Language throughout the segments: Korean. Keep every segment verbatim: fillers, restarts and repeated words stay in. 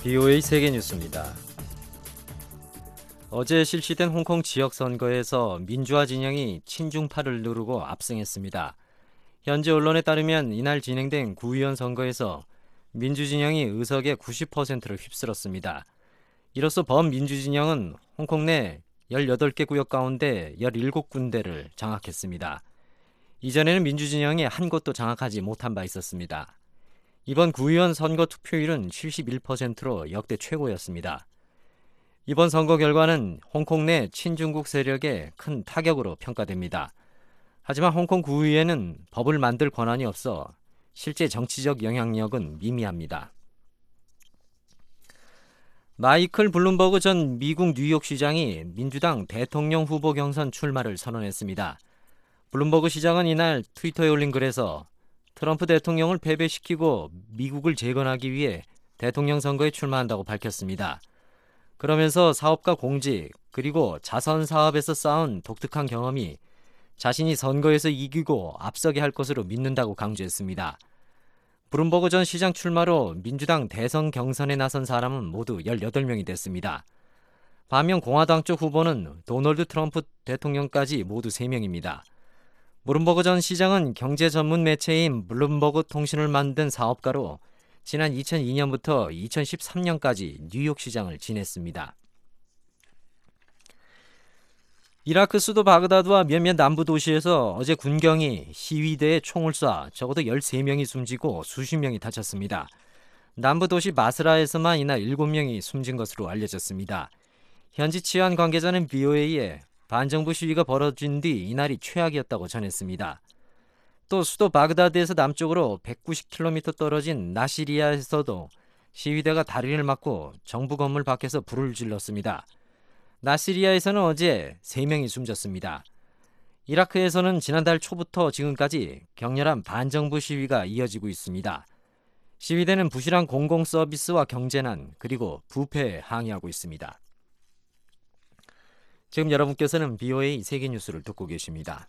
비오에이 세계뉴스입니다. 어제 실시된 홍콩 지역선거에서 민주화 진영이 친중파를 누르고 압승했습니다. 현지 언론에 따르면 이날 진행된 구의원 선거에서 민주진영이 의석의 구십 퍼센트를 휩쓸었습니다. 이로써 범민주진영은 홍콩 내 열여덟 개 구역 가운데 열일곱 군데를 장악했습니다. 이전에는 민주진영이 한 곳도 장악하지 못한 바 있었습니다. 이번 구의원 선거 투표율은 칠십일 퍼센트로 역대 최고였습니다. 이번 선거 결과는 홍콩 내 친중국 세력에 큰 타격으로 평가됩니다. 하지만 홍콩 구의회는 법을 만들 권한이 없어 실제 정치적 영향력은 미미합니다. 마이클 블룸버그 전 미국 뉴욕시장이 민주당 대통령 후보 경선 출마를 선언했습니다. 블룸버그 시장은 이날 트위터에 올린 글에서 트럼프 대통령을 패배시키고 미국을 재건하기 위해 대통령 선거에 출마한다고 밝혔습니다. 그러면서 사업가 공직 그리고 자선 사업에서 쌓은 독특한 경험이 자신이 선거에서 이기고 앞서게 할 것으로 믿는다고 강조했습니다. 블룸버그 전 시장 출마로 민주당 대선 경선에 나선 사람은 모두 열여덟 명이 됐습니다. 반면 공화당 쪽 후보는 도널드 트럼프 대통령까지 모두 세 명입니다. 블룸버그 전 시장은 경제 전문 매체인 블룸버그 통신을 만든 사업가로 지난 이천이 년부터 이천십삼 년까지 뉴욕시장을 지냈습니다. 이라크 수도 바그다드와 몇몇 남부 도시에서 어제 군경이 시위대에 총을 쏴 적어도 열세 명이 숨지고 수십 명이 다쳤습니다. 남부 도시 마스라에서만 이날 일곱 명이 숨진 것으로 알려졌습니다. 현지 치안 관계자는 비오에이에 반정부 시위가 벌어진 뒤 이날이 최악이었다고 전했습니다. 또 수도 바그다드에서 남쪽으로 백구십 킬로미터 떨어진 나시리아에서도 시위대가 다리를 막고 정부 건물 밖에서 불을 질렀습니다. 나시리아에서는 어제 세 명이 숨졌습니다. 이라크에서는 지난달 초부터 지금까지 격렬한 반정부 시위가 이어지고 있습니다. 시위대는 부실한 공공 서비스와 경제난 그리고 부패에 항의하고 있습니다. 지금 여러분께서는 비오에이 세계뉴스를 듣고 계십니다.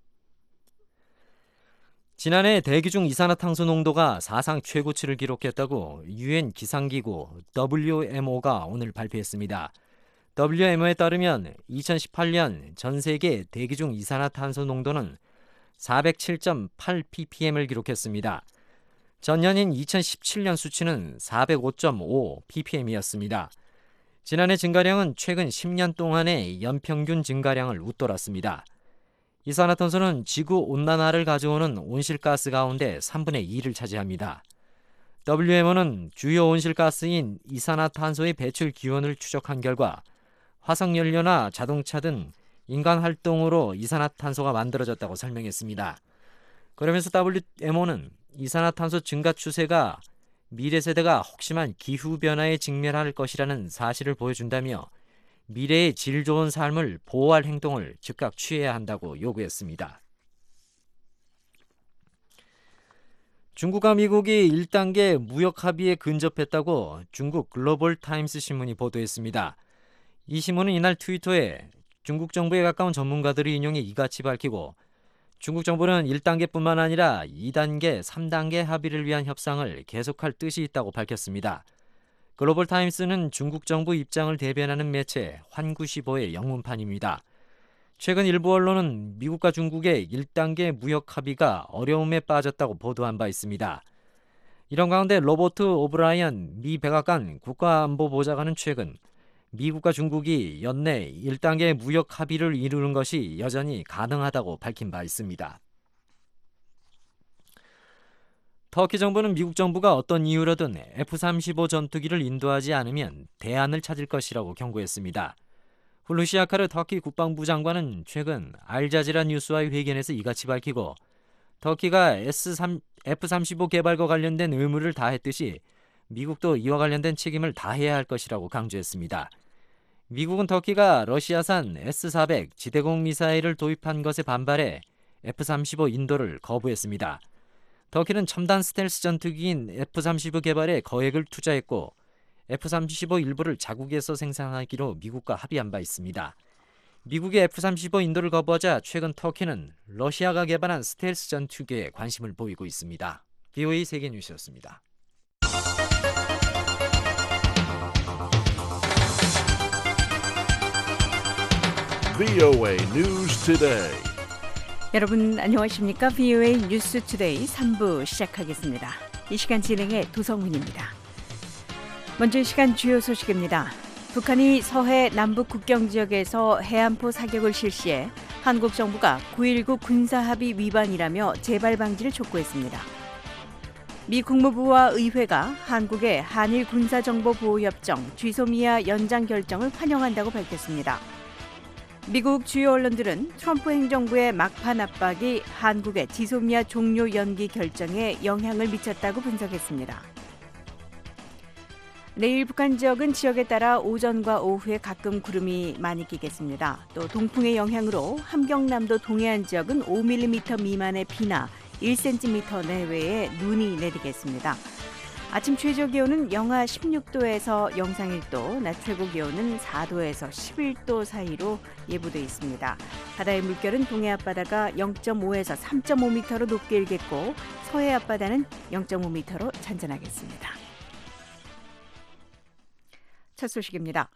지난해 대기 중 이산화탄소 농도가 사상 최고치를 기록했다고 유엔 기상기구 더블유엠오가 오늘 발표했습니다. 더블유엠오에 따르면 이천십팔 년 전 세계 대기 중 이산화탄소 농도는 사백칠 점 팔 피피엠을 기록했습니다. 전년인 이천십칠 년 수치는 사백오 점 오 피피엠이었습니다. 지난해 증가량은 최근 십 년 동안의 연평균 증가량을 웃돌았습니다. 이산화탄소는 지구온난화를 가져오는 온실가스 가운데 삼분의 이를 차지합니다. 더블유엠오는 주요 온실가스인 이산화탄소의 배출 기원을 추적한 결과 화석연료나 자동차 등 인간 활동으로 이산화탄소가 만들어졌다고 설명했습니다. 그러면서 더블유엠오는 이산화탄소 증가 추세가 미래 세대가 혹심한 기후변화에 직면할 것이라는 사실을 보여준다며 미래의 질 좋은 삶을 보호할 행동을 즉각 취해야 한다고 요구했습니다. 중국과 미국이 일 단계 무역 합의에 근접했다고 중국 글로벌 타임스 신문이 보도했습니다. 이 신문은 이날 트위터에 중국 정부에 가까운 전문가들의 인용이 이같이 밝히고 중국 정부는 일 단계뿐만 아니라 이 단계, 삼 단계 합의를 위한 협상을 계속할 뜻이 있다고 밝혔습니다. 글로벌 타임스는 중국 정부 입장을 대변하는 매체 환구시보의 영문판입니다. 최근 일부 언론은 미국과 중국의 일 단계 무역 합의가 어려움에 빠졌다고 보도한 바 있습니다. 이런 가운데 로버트 오브라이언 미 백악관 국가안보보좌관은 최근 미국과 중국이 연내 일 단계 무역 합의를 이루는 것이 여전히 가능하다고 밝힌 바 있습니다. 터키 정부는 미국 정부가 어떤 이유로든 에프 삼십오 전투기를 인도하지 않으면 대안을 찾을 것이라고 경고했습니다. 훌루시 아카르 터키 국방부 장관은 최근 알자지라 뉴스와의 회견에서 이같이 밝히고 터키가 에프 삼십오 개발과 관련된 의무를 다했듯이 미국도 이와 관련된 책임을 다해야 할 것이라고 강조했습니다. 미국은 터키가 러시아산 에스 사백 지대공 미사일을 도입한 것에 반발해 에프 삼십오 인도를 거부했습니다. 터키는 첨단 스텔스 전투기인 에프 삼십오 개발에 거액을 투자했고 에프 삼십오 일부를 자국에서 생산하기로 미국과 합의한 바 있습니다. 미국의 에프 삼십오 인도를 거부하자 최근 터키는 러시아가 개발한 스텔스 전투기에 관심을 보이고 있습니다. 비오에이 세계뉴스였습니다. 브이오에이 News Today. 여러분 안녕하십니까? 브이오에이 뉴스 투데이 삼 부 시작하겠습니다. 이 시간 진행의 도성훈입니다. 먼저 이 시간 주요 소식입니다. 북한이 서해 남북 국경 지역에서 해안포 사격을 실시해 한국 정부가 구일구 군사합의 위반이라며 재발 방지를 촉구했습니다. 미 국무부와 의회가 한국의 한일 군사정보보호협정 지소미아 연장 결정을 환영한다고 밝혔습니다. 미국 주요 언론들은 트럼프 행정부의 막판 압박이 한국의 지소미아 종료 연기 결정에 영향을 미쳤다고 분석했습니다. 내일 북한 지역은 지역에 따라 오전과 오후에 가끔 구름이 많이 끼겠습니다. 또 동풍의 영향으로 함경남도 동해안 지역은 오 밀리미터 미만의 비나 일 센티미터 내외의 눈이 내리겠습니다. 아침 최저 기온은 영하 십육 도에서 영상 일 도, 낮 최고 기온은 사 도에서 십일 도 사이로 예보돼 있습니다. 바다의 물결은 동해 앞바다가 영 점 오에서 삼 점 오 미터로 높게 일겠고 서해 앞바다는 영 점 오 미터로 잔잔하겠습니다. 첫 소식입니다.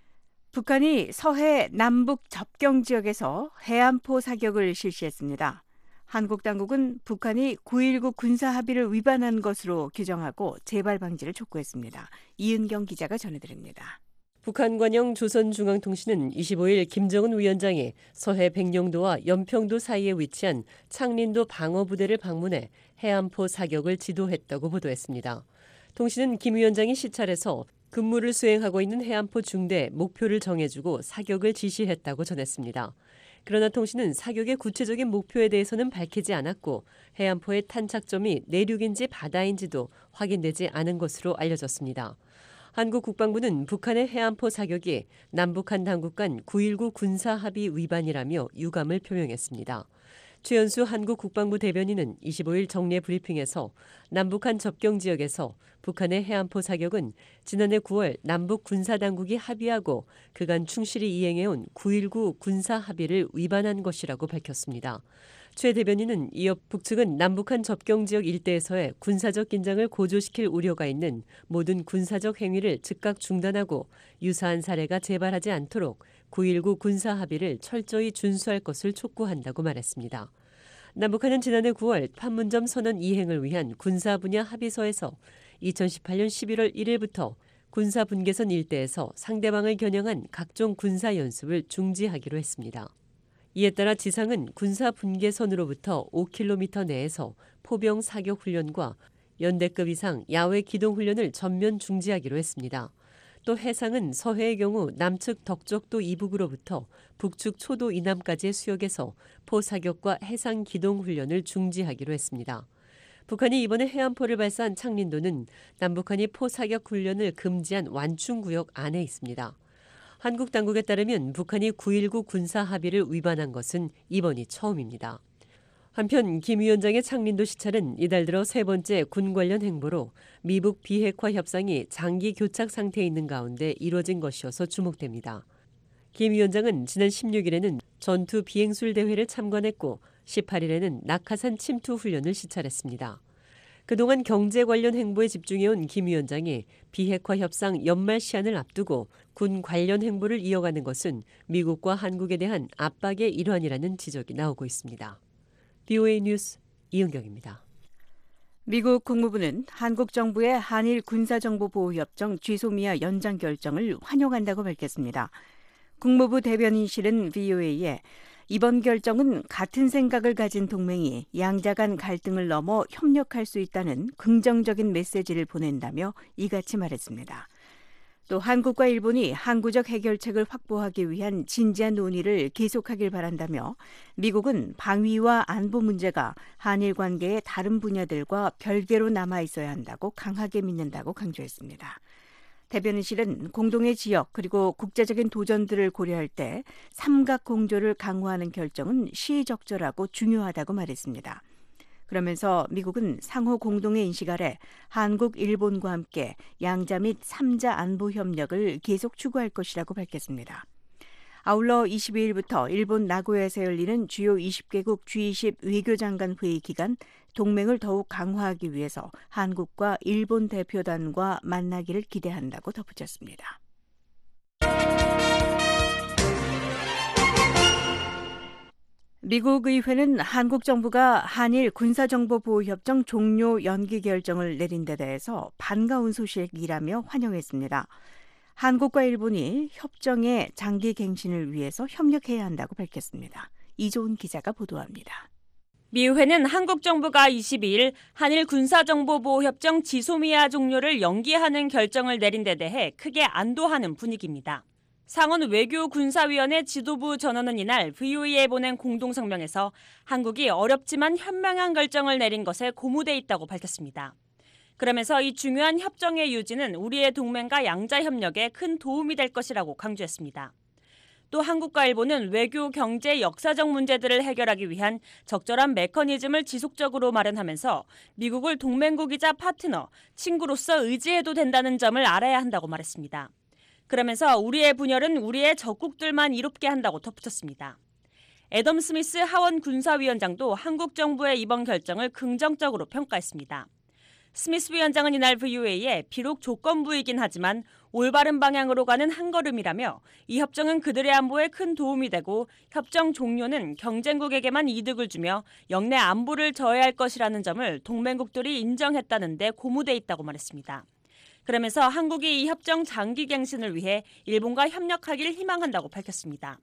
북한이 서해 남북 접경 지역에서 해안포 사격을 실시했습니다. 한국 당국은 북한이 구일구 군사합의를 위반한 것으로 규정하고 재발 방지를 촉구했습니다. 이은경 기자가 전해드립니다. 북한 관영 조선중앙통신은 이십오일 김정은 위원장이 서해 백령도와 연평도 사이에 위치한 창린도 방어부대를 방문해 해안포 사격을 지도했다고 보도했습니다. 통신은 김 위원장이 시찰에서 근무를 수행하고 있는 해안포 중대 목표를 정해주고 사격을 지시했다고 전했습니다. 그러나 통신은 사격의 구체적인 목표에 대해서는 밝히지 않았고 해안포의 탄착점이 내륙인지 바다인지도 확인되지 않은 것으로 알려졌습니다. 한국 국방부는 북한의 해안포 사격이 남북한 당국 간 구일구 군사합의 위반이라며 유감을 표명했습니다. 최연수 한국 국방부 대변인은 이십오일 정례 브리핑에서 남북한 접경 지역에서 북한의 해안포 사격은 지난해 구월 남북 군사당국이 합의하고 그간 충실히 이행해온 구일구 군사합의를 위반한 것이라고 밝혔습니다. 최 대변인은 이어 북측은 남북한 접경 지역 일대에서의 군사적 긴장을 고조시킬 우려가 있는 모든 군사적 행위를 즉각 중단하고 유사한 사례가 재발하지 않도록 구일구 군사합의를 철저히 준수할 것을 촉구한다고 말했습니다. 남북한은 지난해 구월 판문점 선언 이행을 위한 군사 분야 합의서에서 이천십팔년 십일월 일일부터 군사 분계선 일대에서 상대방을 겨냥한 각종 군사 연습을 중지하기로 했습니다. 이에 따라 지상은 군사 분계선으로부터 오 킬로미터 내에서 포병 사격 훈련과 연대급 이상 야외 기동 훈련을 전면 중지하기로 했습니다. 또 해상은 서해의 경우 남측 덕적도 이북으로부터 북측 초도 이남까지의 수역에서 포사격과 해상 기동 훈련을 중지하기로 했습니다. 북한이 이번에 해안포를 발사한 창린도는 남북한이 포사격 훈련을 금지한 완충구역 안에 있습니다. 한국 당국에 따르면 북한이 구일구 군사합의를 위반한 것은 이번이 처음입니다. 한편 김 위원장의 창린도 시찰은 이달 들어 세 번째 군 관련 행보로 미북 비핵화 협상이 장기 교착 상태에 있는 가운데 이뤄진 것이어서 주목됩니다. 김 위원장은 지난 십육일에는 전투 비행술 대회를 참관했고 십팔일에는 낙하산 침투 훈련을 시찰했습니다. 그동안 경제 관련 행보에 집중해온 김 위원장이 비핵화 협상 연말 시한을 앞두고 군 관련 행보를 이어가는 것은 미국과 한국에 대한 압박의 일환이라는 지적이 나오고 있습니다. 브이오에이 뉴스 이은경입니다. 미국 국무부는 한국 정부의 한일 군사정보보호협정 지소미아 연장 결정을 환영한다고 밝혔습니다. 국무부 대변인실은 브이오에이에 이번 결정은 같은 생각을 가진 동맹이 양자 간 갈등을 넘어 협력할 수 있다는 긍정적인 메시지를 보낸다며 이같이 말했습니다. 또 한국과 일본이 항구적 해결책을 확보하기 위한 진지한 논의를 계속하길 바란다며 미국은 방위와 안보 문제가 한일 관계의 다른 분야들과 별개로 남아 있어야 한다고 강하게 믿는다고 강조했습니다. 대변인실은 공동의 지역 그리고 국제적인 도전들을 고려할 때 삼각 공조를 강화하는 결정은 시의적절하고 중요하다고 말했습니다. 그러면서 미국은 상호 공동의 인식 아래 한국, 일본과 함께 양자 및 삼자 안보 협력을 계속 추구할 것이라고 밝혔습니다. 아울러 이십이일부터 일본 나고야에서 열리는 주요 이십 개국 지 이십 외교장관 회의 기간 동맹을 더욱 강화하기 위해서 한국과 일본 대표단과 만나기를 기대한다고 덧붙였습니다. 미국 의회는 한국 정부가 한일 군사정보보호협정 종료 연기 결정을 내린 데 대해서 반가운 소식이라며 환영했습니다. 한국과 일본이 협정의 장기 갱신을 위해서 협력해야 한다고 밝혔습니다. 이조은 기자가 보도합니다. 미 의회는 한국 정부가 이십이일 한일 군사정보보호협정 지소미아 종료를 연기하는 결정을 내린 데 대해 크게 안도하는 분위기입니다. 상원 외교군사위원회 지도부 전원은 이날 브이오에이에 보낸 공동성명에서 한국이 어렵지만 현명한 결정을 내린 것에 고무돼 있다고 밝혔습니다. 그러면서 이 중요한 협정의 유지는 우리의 동맹과 양자 협력에 큰 도움이 될 것이라고 강조했습니다. 또 한국과 일본은 외교, 경제, 역사적 문제들을 해결하기 위한 적절한 메커니즘을 지속적으로 마련하면서 미국을 동맹국이자 파트너, 친구로서 의지해도 된다는 점을 알아야 한다고 말했습니다. 그러면서 우리의 분열은 우리의 적국들만 이롭게 한다고 덧붙였습니다. 애덤 스미스 하원 군사위원장도 한국 정부의 이번 결정을 긍정적으로 평가했습니다. 스미스 위원장은 이날 브이오에이에 비록 조건부이긴 하지만 올바른 방향으로 가는 한 걸음이라며 이 협정은 그들의 안보에 큰 도움이 되고 협정 종료는 경쟁국에게만 이득을 주며 영내 안보를 저해할 것이라는 점을 동맹국들이 인정했다는 데 고무돼 있다고 말했습니다. 그러면서 한국이 이 협정 장기 갱신을 위해 일본과 협력하길 희망한다고 밝혔습니다.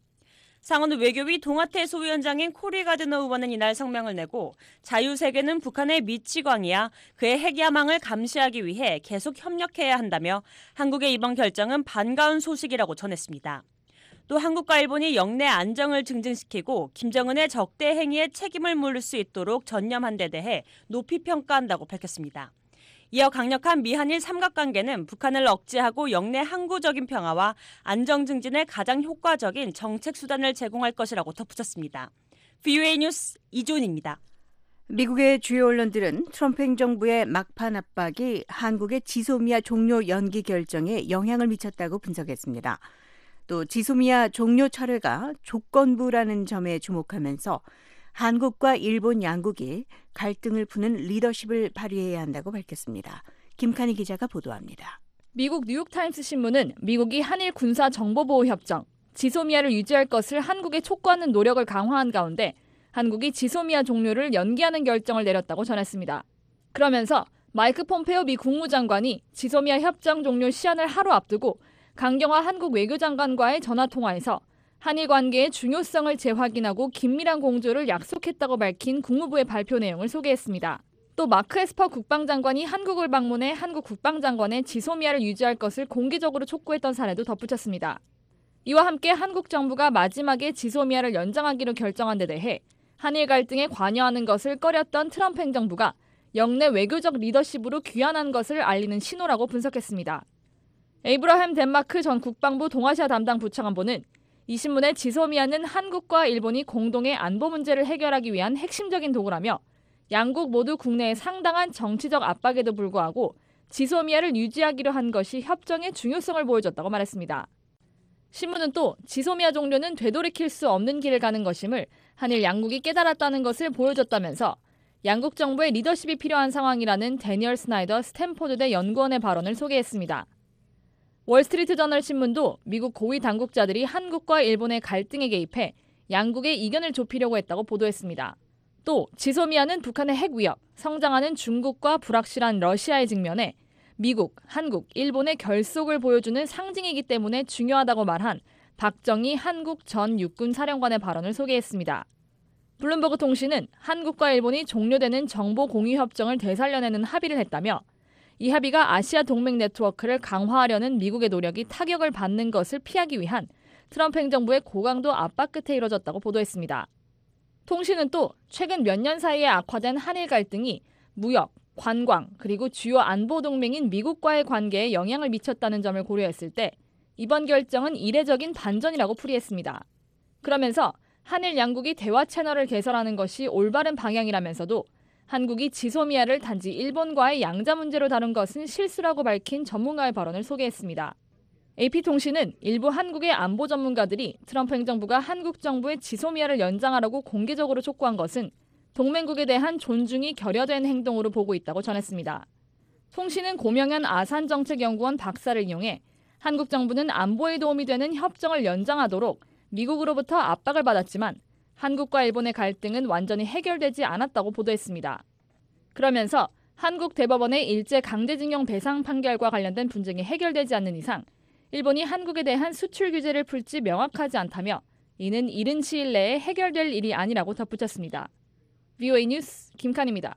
상원 외교위 동아태 소위원장인 코리 가드너 의원은 이날 성명을 내고 자유세계는 북한의 미치광이야 그의 핵야망을 감시하기 위해 계속 협력해야 한다며 한국의 이번 결정은 반가운 소식이라고 전했습니다. 또 한국과 일본이 영내 안정을 증진시키고 김정은의 적대 행위에 책임을 물을 수 있도록 전념한 데 대해 높이 평가한다고 밝혔습니다. 이어 강력한 미한일 삼각관계는 북한을 억제하고 영내 항구적인 평화와 안정 증진에 가장 효과적인 정책 수단을 제공할 것이라고 덧붙였습니다. 브이오에이 뉴스 이조은입니다. 미국의 주요 언론들은 트럼프 행정부의 막판 압박이 한국의 지소미아 종료 연기 결정에 영향을 미쳤다고 분석했습니다. 또 지소미아 종료 철회가 조건부라는 점에 주목하면서 한국과 일본 양국이 갈등을 푸는 리더십을 발휘해야 한다고 밝혔습니다. 김칸희 기자가 보도합니다. 미국 뉴욕타임스 신문은 미국이 한일 군사정보보호협정, 지소미아를 유지할 것을 한국에 촉구하는 노력을 강화한 가운데 한국이 지소미아 종료를 연기하는 결정을 내렸다고 전했습니다. 그러면서 마이크 폼페오 미 국무장관이 지소미아 협정 종료 시한을 하루 앞두고 강경화 한국 외교장관과의 전화통화에서 한일 관계의 중요성을 재확인하고 긴밀한 공조를 약속했다고 밝힌 국무부의 발표 내용을 소개했습니다. 또 마크 에스퍼 국방장관이 한국을 방문해 한국 국방장관의 지소미아를 유지할 것을 공개적으로 촉구했던 사례도 덧붙였습니다. 이와 함께 한국 정부가 마지막에 지소미아를 연장하기로 결정한 데 대해 한일 갈등에 관여하는 것을 꺼렸던 트럼프 행정부가 영내 외교적 리더십으로 귀환한 것을 알리는 신호라고 분석했습니다. 에이브러햄 덴마크 전 국방부 동아시아 담당 부차관보는 이 신문의 지소미아는 한국과 일본이 공동의 안보 문제를 해결하기 위한 핵심적인 도구라며 양국 모두 국내에 상당한 정치적 압박에도 불구하고 지소미아를 유지하기로 한 것이 협정의 중요성을 보여줬다고 말했습니다. 신문은 또 지소미아 종료는 되돌이킬 수 없는 길을 가는 것임을 한일 양국이 깨달았다는 것을 보여줬다면서 양국 정부의 리더십이 필요한 상황이라는 데니얼 스나이더 스탠포드대 연구원의 발언을 소개했습니다. 월스트리트 저널 신문도 미국 고위 당국자들이 한국과 일본의 갈등에 개입해 양국의 이견을 좁히려고 했다고 보도했습니다. 또 지소미아는 북한의 핵 위협, 성장하는 중국과 불확실한 러시아의 직면에 미국, 한국, 일본의 결속을 보여주는 상징이기 때문에 중요하다고 말한 박정희 한국 전 육군 사령관의 발언을 소개했습니다. 블룸버그 통신은 한국과 일본이 종료되는 정보 공유 협정을 되살려내는 합의를 했다며 이 합의가 아시아 동맹 네트워크를 강화하려는 미국의 노력이 타격을 받는 것을 피하기 위한 트럼프 행정부의 고강도 압박 끝에 이뤄졌다고 보도했습니다. 통신은 또 최근 몇 년 사이에 악화된 한일 갈등이 무역, 관광, 그리고 주요 안보 동맹인 미국과의 관계에 영향을 미쳤다는 점을 고려했을 때 이번 결정은 이례적인 반전이라고 풀이했습니다. 그러면서 한일 양국이 대화 채널을 개설하는 것이 올바른 방향이라면서도 한국이 지소미아를 단지 일본과의 양자 문제로 다룬 것은 실수라고 밝힌 전문가의 발언을 소개했습니다. 에이피통신은 일부 한국의 안보 전문가들이 트럼프 행정부가 한국 정부의 지소미아를 연장하라고 공개적으로 촉구한 것은 동맹국에 대한 존중이 결여된 행동으로 보고 있다고 전했습니다. 통신은 고명현 아산정책연구원 박사를 이용해 한국 정부는 안보에 도움이 되는 협정을 연장하도록 미국으로부터 압박을 받았지만 한국과 일본의 갈등은 완전히 해결되지 않았다고 보도했습니다. 그러면서 한국 대법원의 일제 강제징용 배상 판결과 관련된 분쟁이 해결되지 않는 이상 일본이 한국에 대한 수출 규제를 풀지 명확하지 않다며 이는 이른 시일 내에 해결될 일이 아니라고 덧붙였습니다. 브이오에이 뉴스 김칸입니다.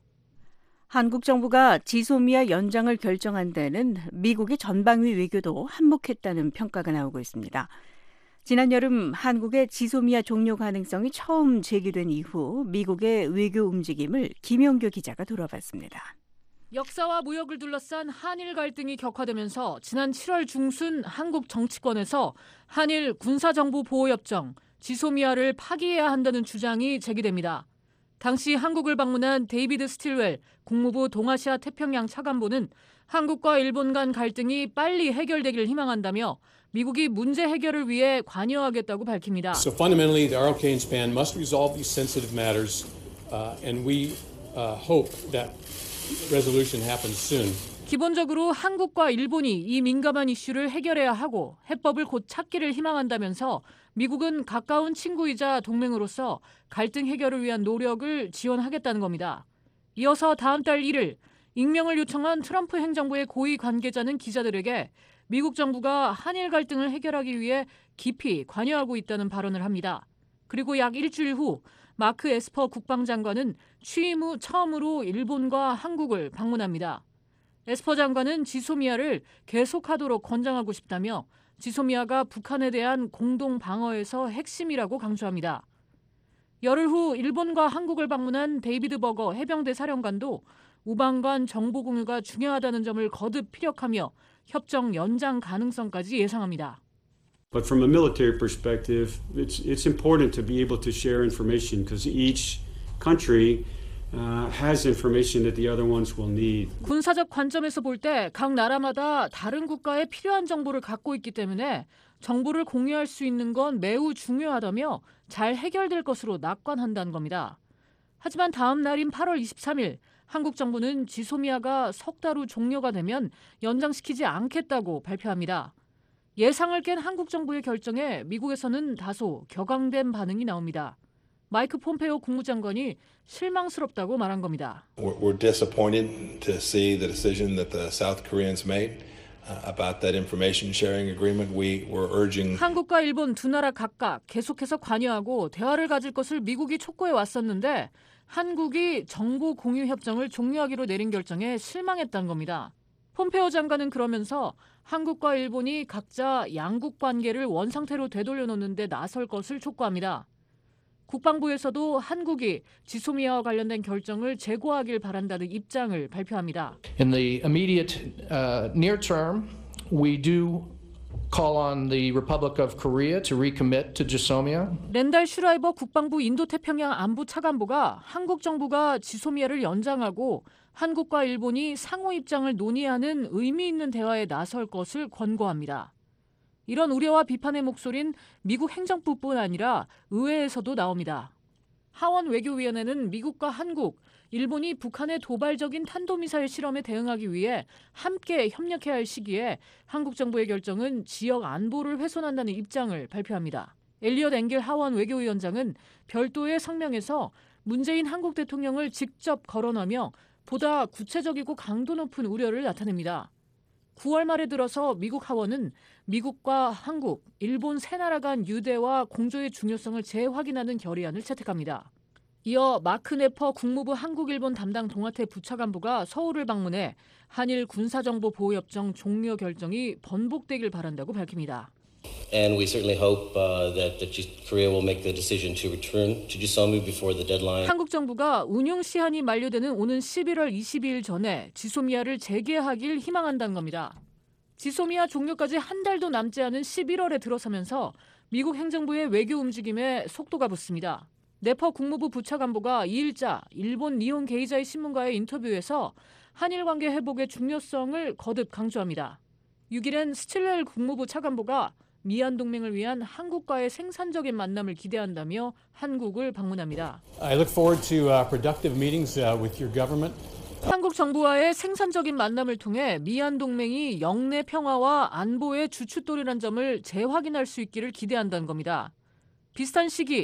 한국 정부가 지소미아 연장을 결정한 데는 미국의 전방위 외교도 한몫했다는 평가가 나오고 있습니다. 지난 여름 한국의 지소미아 종료 가능성이 처음 제기된 이후 미국의 외교 움직임을 김영규 기자가 돌아봤습니다. 역사와 무역을 둘러싼 한일 갈등이 격화되면서 지난 칠월 중순 한국 정치권에서 한일 군사정보보호협정 지소미아를 파기해야 한다는 주장이 제기됩니다. 당시 한국을 방문한 데이비드 스틸웰 국무부 동아시아 태평양 차관보는 한국과 일본 간 갈등이 빨리 해결되길 희망한다며 미국이 문제 해결을 위해 관여하겠다고 밝힙니다. So fundamentally, the Araucanian Span must resolve these sensitive matters, uh, and we uh, hope that resolution happens soon. 기본적으로 한국과 일본이 이 민감한 이슈를 해결해야 하고 해법을 곧 찾기를 희망한다면서 미국은 가까운 친구이자 동맹으로서 갈등 해결을 위한 노력을 지원하겠다는 겁니다. 이어서 다음 달 일 일 익명을 요청한 트럼프 행정부의 고위 관계자는 기자들에게 미국 정부가 한일 갈등을 해결하기 위해 깊이 관여하고 있다는 발언을 합니다. 그리고 약 일주일 후 마크 에스퍼 국방장관은 취임 후 처음으로 일본과 한국을 방문합니다. 에스퍼 장관은 지소미아를 계속하도록 권장하고 싶다며 지소미아가 북한에 대한 공동 방어에서 핵심이라고 강조합니다. 열흘 후 일본과 한국을 방문한 데이비드 버거 해병대 사령관도 우방 간 정보 공유가 중요하다는 점을 거듭 피력하며 협정 연장 가능성까지 예상합니다. But from a military perspective, it's it's important to be able to share information because each country uh, has information that the other ones will need. 군사적 관점에서 볼 때 각 나라마다 다른 국가에 필요한 정보를 갖고 있기 때문에 정보를 공유할 수 있는 건 매우 중요하다며 잘 해결될 것으로 낙관한다는 겁니다. 하지만 다음 날인 팔월 이십삼일 한국 정부는 지소미아가 석 달 후 종료가 되면 연장시키지 않겠다고 발표합니다. 예상을 깬 한국 정부의 결정에 미국에서는 다소 격앙된 반응이 나옵니다. 마이크 폼페오 국무장관이 실망스럽다고 말한 겁니다. We're disappointed to see the decision that the South Koreans made about that information sharing agreement. We were urging 한국과 일본 두 나라 각각 계속해서 관여하고 대화를 가질 것을 미국이 촉구해 왔었는데 한국이 정보 공유 협정을 종료하기로 내린 결정에 실망했다는 겁니다. 폼페오 장관은 그러면서 한국과 일본이 각자 양국 관계를 원상태로 되돌려 놓는 데 나설 것을 촉구합니다. 국방부에서도 한국이 지소미아와 관련된 결정을 재고하길 바란다는 입장을 발표합니다. In the immediate uh, near term, we do call on the Republic of Korea to recommit to 지소미아. 렌달 슈라이버 국방부 인도태평양 안보 차관보가 한국 정부가 지소미아를 연장하고 한국과 일본이 상호 입장을 논의하는 의미 있는 대화에 나설 것을 권고합니다. 이런 우려와 비판의 목소리는 미국 행정부뿐 아니라 의회에서도 나옵니다. 하원 외교위원회는 미국과 한국, 일본이 북한의 도발적인 탄도미사일 실험에 대응하기 위해 함께 협력해야 할 시기에 한국 정부의 결정은 지역 안보를 훼손한다는 입장을 발표합니다. 엘리엇 앵겔 하원 외교위원장은 별도의 성명에서 문재인 한국 대통령을 직접 거론하며 보다 구체적이고 강도 높은 우려를 나타냅니다. 구월 말에 들어서 미국 하원은 미국과 한국, 일본 세 나라 간 유대와 공조의 중요성을 재확인하는 결의안을 채택합니다. 이어 마크 네퍼 국무부 한국-일본 담당 동아태 부차관보가 서울을 방문해 한일 군사정보보호협정 종료 결정이 번복되길 바란다고 밝힙니다. And we certainly hope uh, that, that Korea will make the decision to return to 지소미아 before the deadline. 한국 정부가 운용 시한이 만료되는 오는 십일월 이십이일 전에 지소미아를 재개하길 희망한다는 겁니다. 지소미아 종료까지 한 달도 남지 않은 십일월에 들어서면서 미국 행정부의 외교 움직임에 속도가 붙습니다. 네퍼 국무부 부차관보가 이일자 일본 니혼 게이자이 신문과의 인터뷰에서 한일 관계 회복의 중요성을 거듭 강조합니다. 육일엔 스틸웰 국무부 차관보가 미얀 동맹을 위한 한국과의 생산적인 만남을 기대한다며 한국을 방문합니다. I look forward to uh, productive meetings uh, with your government. 한국 정부와의 생산적인 만남을 통해 미얀 동맹이 영내 평화와 안보의 주춧돌이란 점을 재확인할 수 있기를 기대한다는 겁니다. 비슷한 시기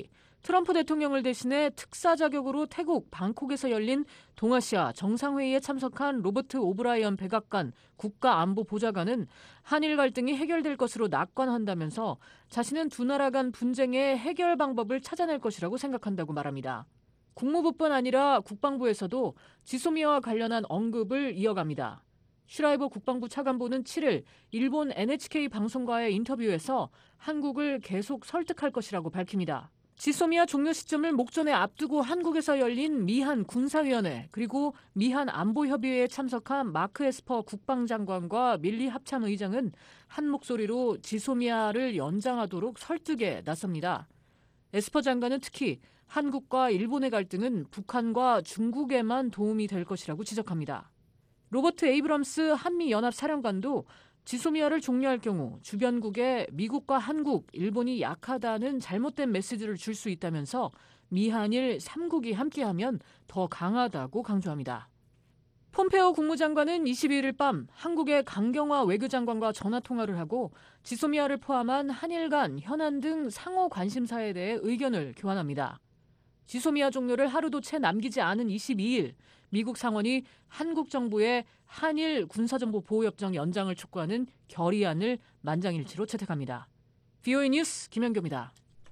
트럼프 대통령을 대신해 특사 자격으로 태국 방콕에서 열린 동아시아 정상회의에 참석한 로버트 오브라이언 백악관 국가안보보좌관은 한일 갈등이 해결될 것으로 낙관한다면서 자신은 두 나라 간 분쟁의 해결 방법을 찾아낼 것이라고 생각한다고 말합니다. 국무부뿐 아니라 국방부에서도 지소미아와 관련한 언급을 이어갑니다. 슈라이버 국방부 차관보는 칠일 일본 엔에이치케이 방송과의 인터뷰에서 한국을 계속 설득할 것이라고 밝힙니다. 지소미아 종료 시점을 목전에 앞두고 한국에서 열린 미한 군사위원회 그리고 미한 안보협의회에 참석한 마크 에스퍼 국방장관과 밀리 합참 의장은 한 목소리로 지소미아를 연장하도록 설득에 나섭니다. 에스퍼 장관은 특히 한국과 일본의 갈등은 북한과 중국에만 도움이 될 것이라고 지적합니다. 로버트 에이브럼스 한미연합사령관도 지소미아를 종료할 경우 주변국에 미국과 한국, 일본이 약하다는 잘못된 메시지를 줄 수 있다면서 미한일 삼국이 함께하면 더 강하다고 강조합니다. 폼페오 국무장관은 이십이일 밤 한국의 강경화 외교장관과 전화통화를 하고 지소미아를 포함한 한일 간 현안 등 상호 관심사에 대해 의견을 교환합니다. 지소미아 종료를 하루도 채 남기지 않은 이십이일 미국 상원이 한국 정부의 한일 군사정보보호협정 연장을 촉구하는 결의안을 만장일치로 채택합니다. 브이오에이 뉴스 김현교입니다.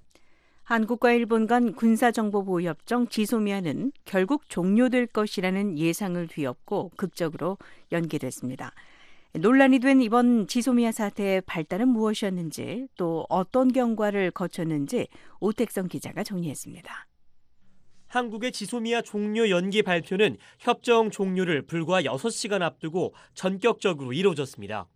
한국과 일본 간 군사정보보호협정 지소미아는 결국 종료될 것이라는 예상을 뒤엎고 극적으로 연기됐습니다. 논란이 된 이번 지소미아 사태의 발단은 무엇이었는지 또 어떤 경과를 거쳤는지 오택성 기자가 정리했습니다. 한국의 지소미아 종료 연기 발표는 협정 종료를 불과 여섯 시간 앞두고 전격적으로 이루어졌습니다.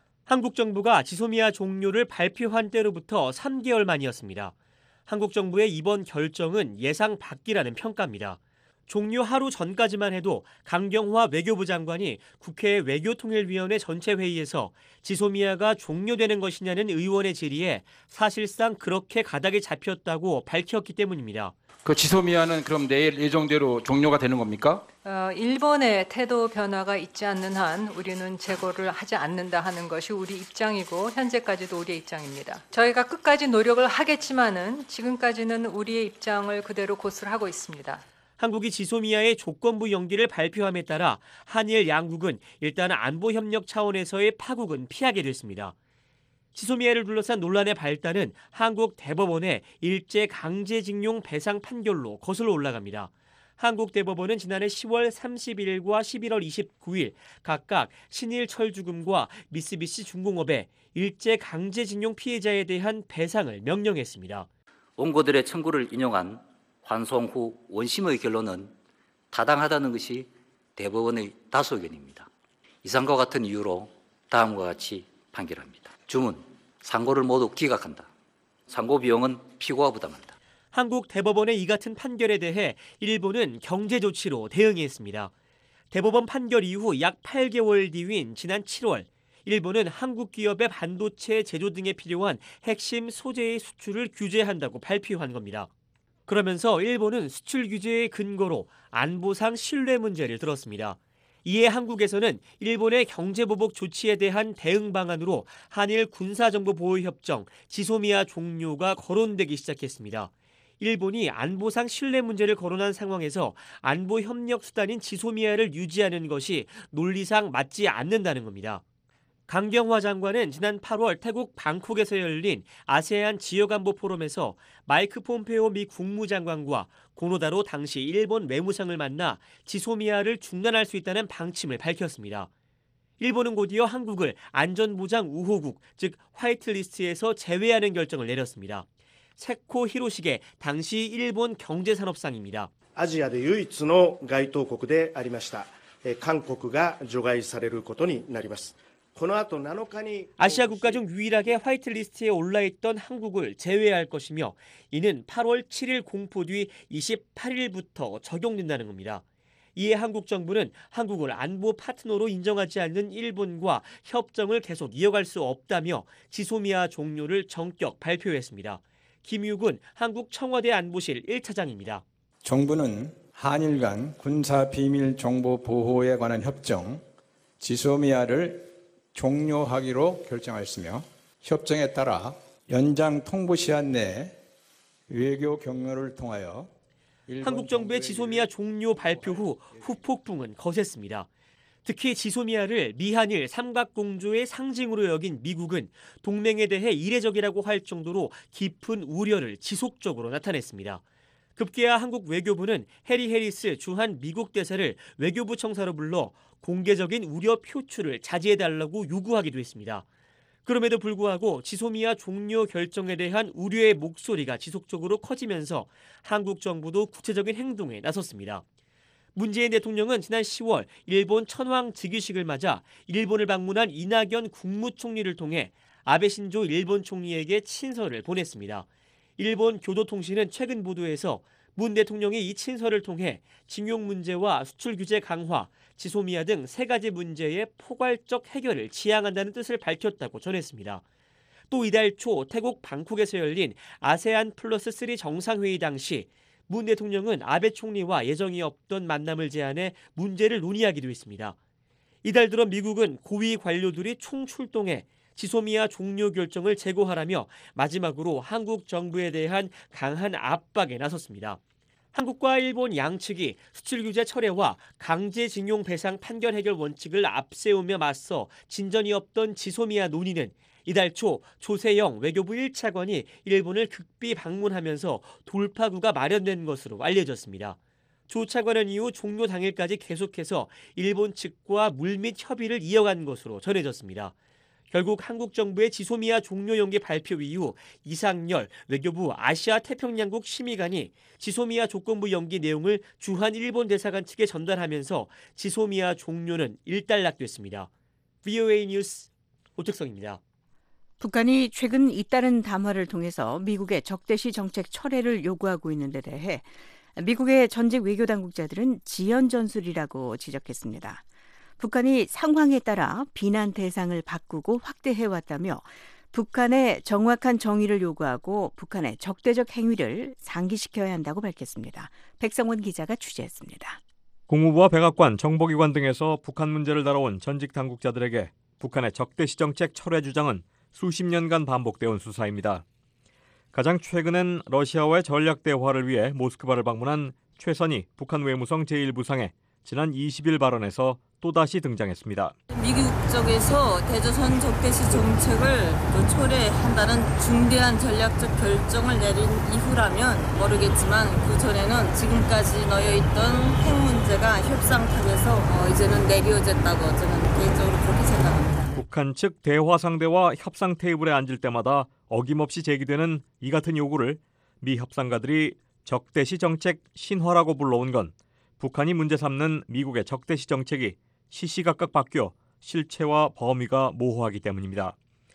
한국 정부가 지소미아 종료를 발표한 때로부터 삼 개월 만이었습니다. 한국 정부의 이번 결정은 예상 밖이라는 평가입니다. 종료 하루 전까지만 해도 강경화 외교부 장관이 국회 외교통일위원회 전체 회의에서 지소미아가 종료되는 것이냐는 의원의 질의에 사실상 그렇게 가닥이 잡혔다고 밝혔기 때문입니다. 그 지소미아는 그럼 내일 예정대로 종료가 되는 겁니까? 어, 일본의 태도 변화가 있지 않는 한 우리는 재고를 하지 않는다 하는 것이 우리 입장이고 현재까지도 우리의 입장입니다. 저희가 끝까지 노력을 하겠지만은 지금까지는 우리의 입장을 그대로 고수하고 있습니다. 한국이 지소미아의 조건부 연기를 발표함에 따라 한일 양국은 일단 안보협력 차원에서의 파국은 피하게 됐습니다. 지소미아를 둘러싼 논란의 발단은 한국 대법원의 일제 강제징용 배상 판결로 거슬러 올라갑니다. 한국 대법원은 지난해 시월 삼십일과 십일월 이십구일 각각 신일철주금과 미쓰비시 중공업의 일제 강제징용 피해자에 대한 배상을 명령했습니다. 원고들의 청구를 인용한 환송 후 원심의 결론은 타당하다는 것이 대법원의 다수 의견입니다. 이상과 같은 이유로 다음과 같이 판결합니다. 주문, 상고를 모두 기각한다. 상고 비용은 피고가 부담한다. 한국 대법원의 이 같은 판결에 대해 일본은 경제 조치로 대응했습니다. 대법원 판결 이후 약 팔 개월 뒤인 지난 칠월, 일본은 한국 기업의 반도체 제조 등에 필요한 핵심 소재의 수출을 규제한다고 발표한 겁니다. 그러면서 일본은 수출 규제의 근거로 안보상 신뢰 문제를 들었습니다. 이에 한국에서는 일본의 경제보복 조치에 대한 대응 방안으로 한일 군사정보보호협정 지소미아 종료가 거론되기 시작했습니다. 일본이 안보상 신뢰 문제를 거론한 상황에서 안보협력 수단인 지소미아를 유지하는 것이 논리상 맞지 않는다는 겁니다. 강경화 장관은 지난 팔월 태국 방콕에서 열린 아세안 지역안보 포럼에서 마이크 폼페오 미 국무장관과 고노다로 당시 일본 외무상을 만나 지소미아를 중단할 수 있다는 방침을 밝혔습니다. 일본은 곧이어 한국을 안전보장 우호국, 즉 화이트리스트에서 제외하는 결정을 내렸습니다. 세코 히로시게 당시 일본 경제산업상입니다. 아시아의唯一の該当国でありました韓国が除外されることになります。 아시아 국가 중 유일하게 화이트리스트에 올라있던 한국을 제외할 것이며 이는 팔월 칠일 공포 뒤 이십팔일부터 적용된다는 겁니다. 이에 한국 정부는 한국을 안보 파트너로 인정하지 않는 일본과 협정을 계속 이어갈 수 없다며 지소미아 종료를 전격 발표했습니다. 김유근 한국 청와대 안보실 일 차장입니다. 정부는 한일 간 군사비밀정보보호에 관한 협정 지소미아를 종료하기로 결정하였으며 협정에 따라 연장 통보시한 내에 외교 경로를 통하여 한국 정부의 지소미아 종료 발표 후 후폭풍은 거셌습니다. 특히 지소미아를 미한일 삼각공조의 상징으로 여긴 미국은 동맹에 대해 이례적이라고 할 정도로 깊은 우려를 지속적으로 나타냈습니다. 급기야 한국 외교부는 해리 해리스 주한 미국 대사를 외교부 청사로 불러 공개적인 우려 표출을 자제해달라고 요구하기도 했습니다. 그럼에도 불구하고 지소미아 종료 결정에 대한 우려의 목소리가 지속적으로 커지면서 한국 정부도 구체적인 행동에 나섰습니다. 문재인 대통령은 지난 시월 일본 천황 즉위식을 맞아 일본을 방문한 이낙연 국무총리를 통해 아베 신조 일본 총리에게 친서를 보냈습니다. 일본 교도통신은 최근 보도에서 문 대통령이 이 친서를 통해 징용 문제와 수출 규제 강화, 지소미아 등 세 가지 문제의 포괄적 해결을 지향한다는 뜻을 밝혔다고 전했습니다. 또 이달 초 태국 방콕에서 열린 아세안 플러스 쓰리 정상회의 당시 문 대통령은 아베 총리와 예정이 없던 만남을 제안해 문제를 논의하기도 했습니다. 이달 들어 미국은 고위 관료들이 총출동해 지소미아 종료 결정을 재고하라며 마지막으로 한국 정부에 대한 강한 압박에 나섰습니다. 한국과 일본 양측이 수출 규제 철회와 강제징용 배상 판결 해결 원칙을 앞세우며 맞서 진전이 없던 지소미아 논의는 이달 초 조세영 외교부 일 차관이 일본을 극비 방문하면서 돌파구가 마련된 것으로 알려졌습니다. 조 차관은 이후 종료 당일까지 계속해서 일본 측과 물밑 협의를 이어간 것으로 전해졌습니다. 결국 한국 정부의 지소미아 종료 연기 발표 이후 이상열 외교부 아시아 태평양국 심의관이 지소미아 조건부 연기 내용을 주한 일본 대사관 측에 전달하면서 지소미아 종료는 일단락됐습니다. 브이오에이 뉴스 오택성입니다. 북한이 최근 잇따른 담화를 통해서 미국의 적대시 정책 철회를 요구하고 있는 데 대해 미국의 전직 외교 당국자들은 지연 전술이라고 지적했습니다. 북한이 상황에 따라 비난 대상을 바꾸고 확대해왔다며 북한의 정확한 정의를 요구하고 북한의 적대적 행위를 상기시켜야 한다고 밝혔습니다. 백성원 기자가 취재했습니다. 국무부와 백악관, 정보기관 등에서 북한 문제를 다뤄온 전직 당국자들에게 북한의 적대시 정책 철회 주장은 수십 년간 반복되어 온 수사입니다. 가장 최근엔 러시아와의 전략 대화를 위해 모스크바를 방문한 최선희 북한 외무성 제일 부상에 지난 이십 일 발언에서 또다시 등장했습니다. 미국 쪽에서 대조선 적대시 정책을 철회한다는 중대한 전략적 결정을 내린 이후라면 모르겠지만 그 전에는 지금까지 놓여있던 핵 문제가 협상탑에서 어 이제는 내려졌다고 저는 개인적으로 그렇게 생각합니다. 북한 측 대화 상대와 협상 테이블에 앉을 때마다 어김없이 제기되는 이 같은 요구를 미 협상가들이 적대시 정책 신화라고 불러온 건 북한이 문제 삼는 미국의 적대시 정책이 시시각각 바뀌어 실체와 범위가 모호하기 때문입니다.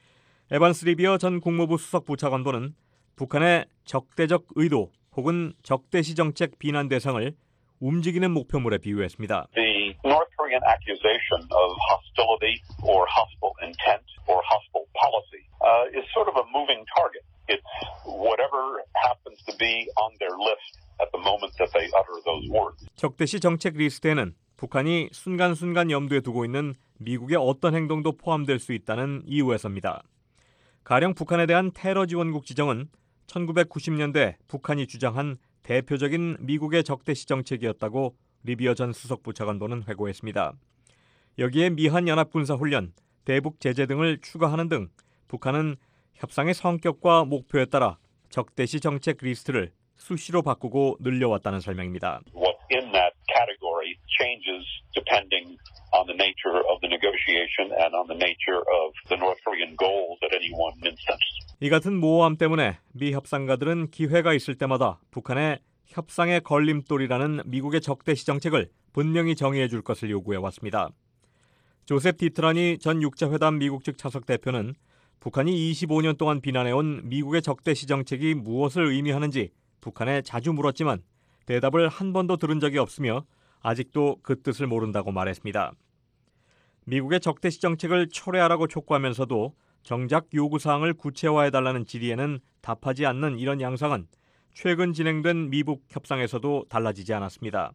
에반스 리비어 전 국무부 수석 부차관보는 북한의 적대적 의도 혹은 적대시 정책 비난 대상을 움직이는 목표물에 비유했습니다. The North Korean accusation of hostility or hostile intent or hostile policy uh, is sort of a moving target. It's whatever happens to be on their list at the moment that they utter those words. 적대시 정책 리스트에는 북한이 순간순간 염두에 두고 있는 미국의 어떤 행동도 포함될 수 있다는 이유에서입니다. 가령 북한에 대한 테러 지원국 지정은 천구백구십 년대 북한이 주장한 대표적인 미국의 적대시 정책이었다고 리비어 전 수석부차관보는 회고했습니다. 여기에 미한 연합군사훈련, 대북 제재 등을 추가하는 등 북한은 협상의 성격과 목표에 따라 적대시 정책 리스트를 수시로 바꾸고 늘려왔다는 설명입니다. What's in that category changes depending on the nature of the negotiation and on the nature of the North Korean goals at any one instance. 이 같은 모호함 때문에 미 협상가들은 기회가 있을 때마다 북한의 협상의 걸림돌이라는 미국의 적대시 정책을 분명히 정의해 줄 것을 요구해 왔습니다. 조셉 디트라니 전 육자회담 미국 측 차석 대표는 북한이 이십오 년 동안 비난해온 미국의 적대시 정책이 무엇을 의미하는지 북한에 자주 물었지만 대답을 한 번도 들은 적이 없으며 아직도 그 뜻을 모른다고 말했습니다. 미국의 적대시 정책을 철회하라고 촉구하면서도 정작 요구사항을 구체화해달라는 질의에는 답하지 않는 이런 양상은 최근 진행된 미북 협상에서도 달라지지 않았습니다.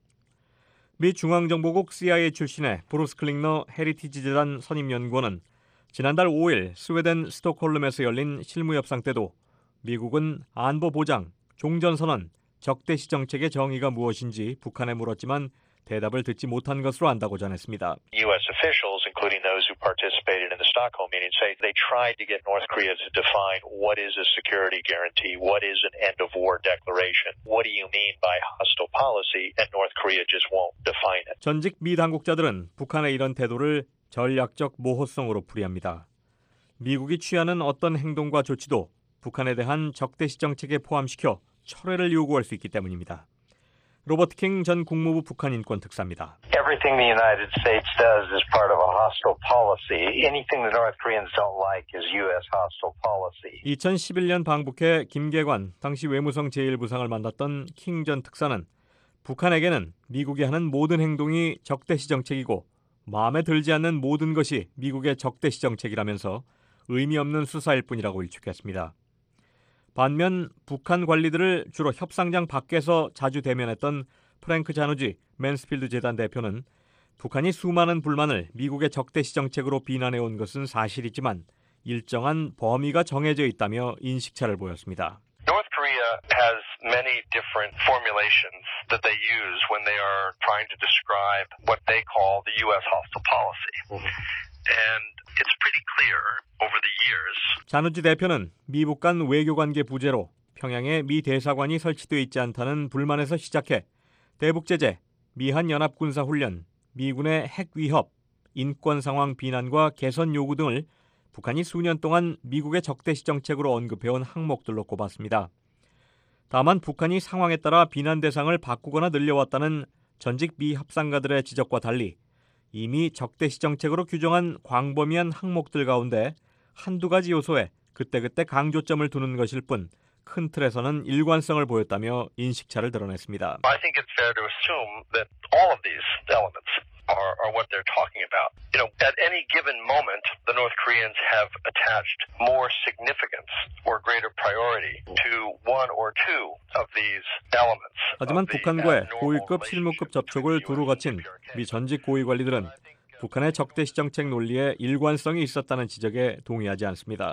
미 중앙정보국 씨아이에이 출신의 브루스 클링너 헤리티지 재단 선임연구원은 지난달 오 일 스웨덴 스톡홀름에서 열린 실무협상 때도 미국은 안보 보장, 종전선언, 적대시 정책의 정의가 무엇인지 북한에 물었지만 대답을 듣지 못한 것으로 안다고 전했습니다. U S officials, including those who participated in the Stockholm meeting, say they tried to get North Korea to define what is a security guarantee, what is an end-of-war declaration, what do you mean by hostile policy, and North Korea just won't define it. 전직 미 당국자들은 북한의 이런 태도를 전략적 모호성으로 풀이합니다. 미국이 취하는 어떤 행동과 조치도 북한에 대한 적대시 정책에 포함시켜 철회를 요구할 수 있기 때문입니다. 로버트 킹 전 국무부 북한 인권 특사입니다. Everything the United States does is part of a hostile policy. Anything the North Koreans don't like is U S hostile policy. 이천십일 년 방북해 김계관 당시 외무성 제일 부상을 만났던 킹 전 특사는 북한에게는 미국이 하는 모든 행동이 적대시 정책이고 마음에 들지 않는 모든 것이 미국의 적대시 정책이라면서 의미 없는 수사일 뿐이라고 일축했습니다. 반면 북한 관리들을 주로 협상장 밖에서 자주 대면했던 프랭크 자누지 맨스필드 재단 대표는 북한이 수많은 불만을 미국의 적대시 정책으로 비난해온 것은 사실이지만 일정한 범위가 정해져 있다며 인식차를 보였습니다. North Korea has many different formulations that they use when they are trying to describe what they call the U S hostile policy. And it's pretty clear over the years. 자누지 대표는 미북 간 외교관계 부재로 평양에 미 대사관이 설치되어 있지 않다는 불만에서 시작해 대북 제재, 미한 연합 군사 훈련, 미군의 핵 위협, 인권 상황 비난과 개선 요구 등을 북한이 수년 동안 미국의 적대시 정책으로 언급해온 항목들로 꼽았습니다. 다만 북한이 상황에 따라 비난 대상을 바꾸거나 늘려왔다는 전직 미 협상가들의 지적과 달리 이미 적대시 정책으로 규정한 광범위한 항목들 가운데 한두 가지 요소에 그때그때 강조점을 두는 것일 뿐 큰 틀에서는 일관성을 보였다며 인식차를 드러냈습니다. I think it's fair to assume that all of these elements are, are what they're talking about. You know, at any given moment, the North Koreans have attached more significance or greater priority to one or two of these elements. 하지만 북한과의 고위급 실무급 접촉을 두루 거친 미 전직 고위 관리들은 북한의 적대시 정책 논리에 일관성이 있었다는 지적에 동의하지 않습니다.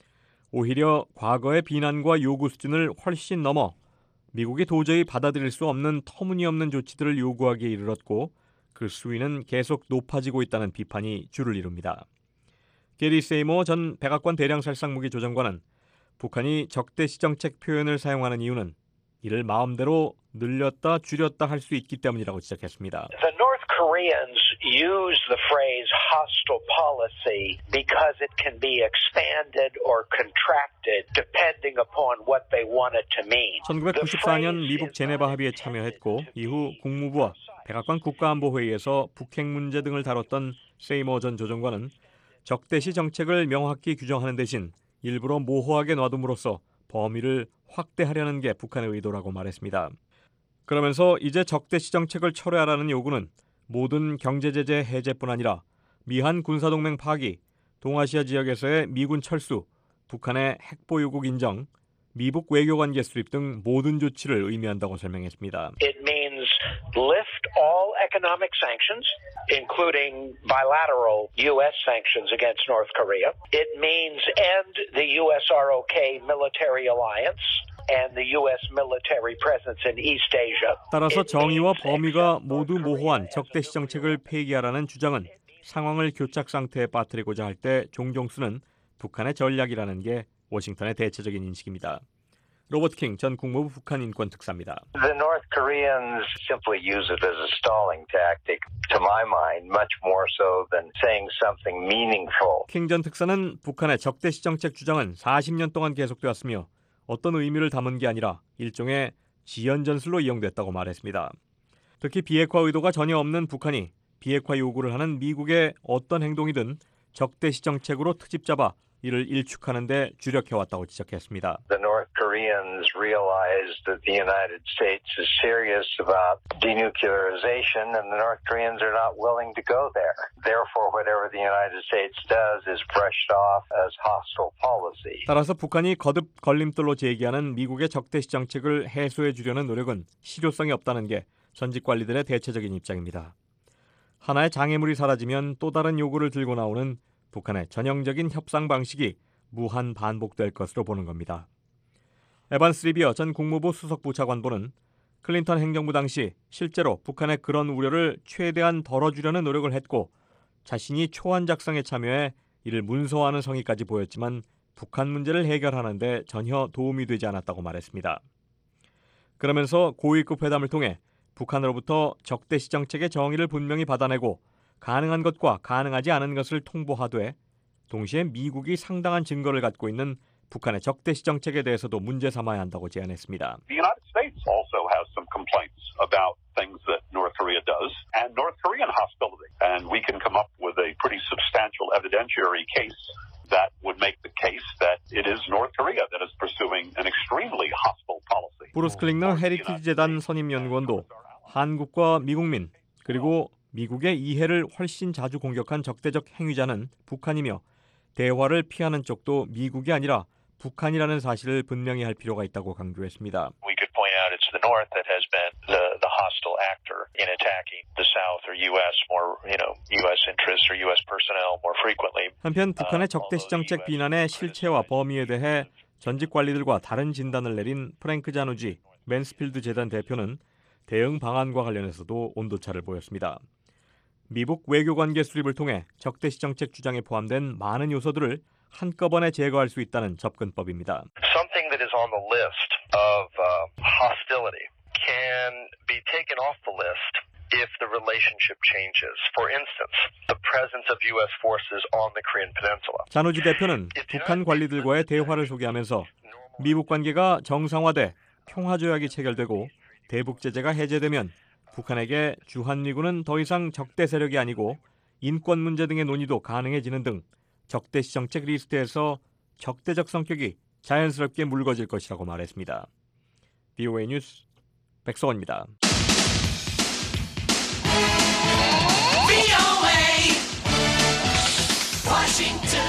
오히려 과거의 비난과 요구 수준을 훨씬 넘어 미국이 도저히 받아들일 수 없는 터무니없는 조치들을 요구하기에 이르렀고 그 수위는 계속 높아지고 있다는 비판이 주를 이룹니다. 게리 세이모 전 백악관 대량살상무기 조정관은 북한이 적대시 정책 표현을 사용하는 이유는 이를 마음대로 늘렸다 줄였다 할 수 있기 때문이라고 지적했습니다. The North Koreans use the phrase hostile policy because it can be expanded or contracted depending upon what they want it to mean. 천구백구십사 년 미북 제네바 합의에 참여했고 이후 국무부와 백악관 국가안보회의에서 북핵 문제 등을 다뤘던 세이모 전 조정관은 적대시 정책을 명확히 규정하는 대신 일부러 모호하게 놔둠으로써 범위를 확대하려는 게 북한의 의도라고 말했습니다. 그러면서 이제 적대시 정책을 철회하라는 요구는 모든 경제제재 해제뿐 아니라 미한 군사동맹 파기, 동아시아 지역에서의 미군 철수, 북한의 핵보유국 인정, 미북 외교관계 수립 등 모든 조치를 의미한다고 설명했습니다. It means lift all economic sanctions, including bilateral U S sanctions against North Korea. It means end the U S R O K military alliance and the U S military presence in East Asia. 따라서 정의와 범위가 모두 모호한 적대시 정책을 폐기하라는 주장은 상황을 교착 상태에 빠뜨리고자 할 때 종종 쓰는 북한의 전략이라는 게 워싱턴의 대체적인 인식입니다. 로버트 킹 전 국무부 북한 인권 특사입니다. The North Koreans simply use it as a stalling tactic, to my mind, much more so than saying something meaningful. 킹 전 특사는 북한의 적대시 정책 주장은 사십 년 동안 계속되었으며 어떤 의미를 담은 게 아니라 일종의 지연전술로 이용됐다고 말했습니다. 특히 비핵화 의도가 전혀 없는 북한이 비핵화 요구를 하는 미국의 어떤 행동이든 적대시 정책으로 트집 잡아 이를 일축하는 데 주력해왔다고 지적했습니다. The North Koreans realize that the United States is serious about denuclearization and the North Koreans are not willing to go there. Therefore, whatever the United States does is brushed off as hostile policy. 따라서 북한이 거듭 걸림돌로 제기하는 미국의 적대시 정책을 해소해 주려는 노력은 실효성이 없다는 게 전직 관리들의 대체적인 입장입니다. 하나의 장애물이 사라지면 또 다른 요구를 들고 나오는 북한의 전형적인 협상 방식이 무한 반복될 것으로 보는 겁니다. 에반스 리비어 전 국무부 수석부 차관보는 클린턴 행정부 당시 실제로 북한의 그런 우려를 최대한 덜어주려는 노력을 했고 자신이 초안 작성에 참여해 이를 문서화하는 성의까지 보였지만 북한 문제를 해결하는 데 전혀 도움이 되지 않았다고 말했습니다. 그러면서 고위급 회담을 통해 북한으로부터 적대시 정책의 정의를 분명히 받아내고 가능한 것과 가능하지 않은 것을 통보하되 동시에 미국이 상당한 증거를 갖고 있는 북한의 적대시 정책에 대해서도 문제 삼아야 한다고 제안했습니다. The United States also has some complaints about things that North Korea does and North Korean hostility. And we can come up with a pretty substantial evidentiary case that would make the case that it is North Korea that is pursuing an extremely hostile policy. 브루스 클링너 헤리티지 재단 선임 연구원도 한국과 미국민 그리고 미국의 이해를 훨씬 자주 공격한 적대적 행위자는 북한이며 대화를 피하는 쪽도 미국이 아니라 북한이라는 사실을 분명히 할 필요가 있다고 강조했습니다. We could point out it's the North that has been the, the hostile actor in attacking the South or U S more, you know, U S interests or U S personnel more frequently. 한편 북한의 적대시 정책 비난의 실체와 범위에 대해 전직 관리들과 다른 진단을 내린 프랭크 자누지 맨스필드 재단 대표는 대응 방안과 관련해서도 온도차를 보였습니다. 미북 외교관계 수립을 통해 적대시 정책 주장에 포함된 많은 요소들을 한꺼번에 제거할 수 있다는 접근법입니다. Something that is on the list of uh, hostility can be taken off the list if the relationship changes. For instance, the presence of U S forces on the Korean Peninsula. 자누지 대표는 북한 관리들과의 대화를 소개하면서 미북 관계가 정상화돼 평화조약이 체결되고 대북 제재가 해제되면 북한에게 주한미군은 더 이상 적대 세력이 아니고 인권 문제 등의 논의도 가능해지는 등 적대시 정책 리스트에서 적대적 성격이 자연스럽게 묽어질 것이라고 말했습니다. 비오에이 뉴스 백성원입니다. 비오에이 워싱턴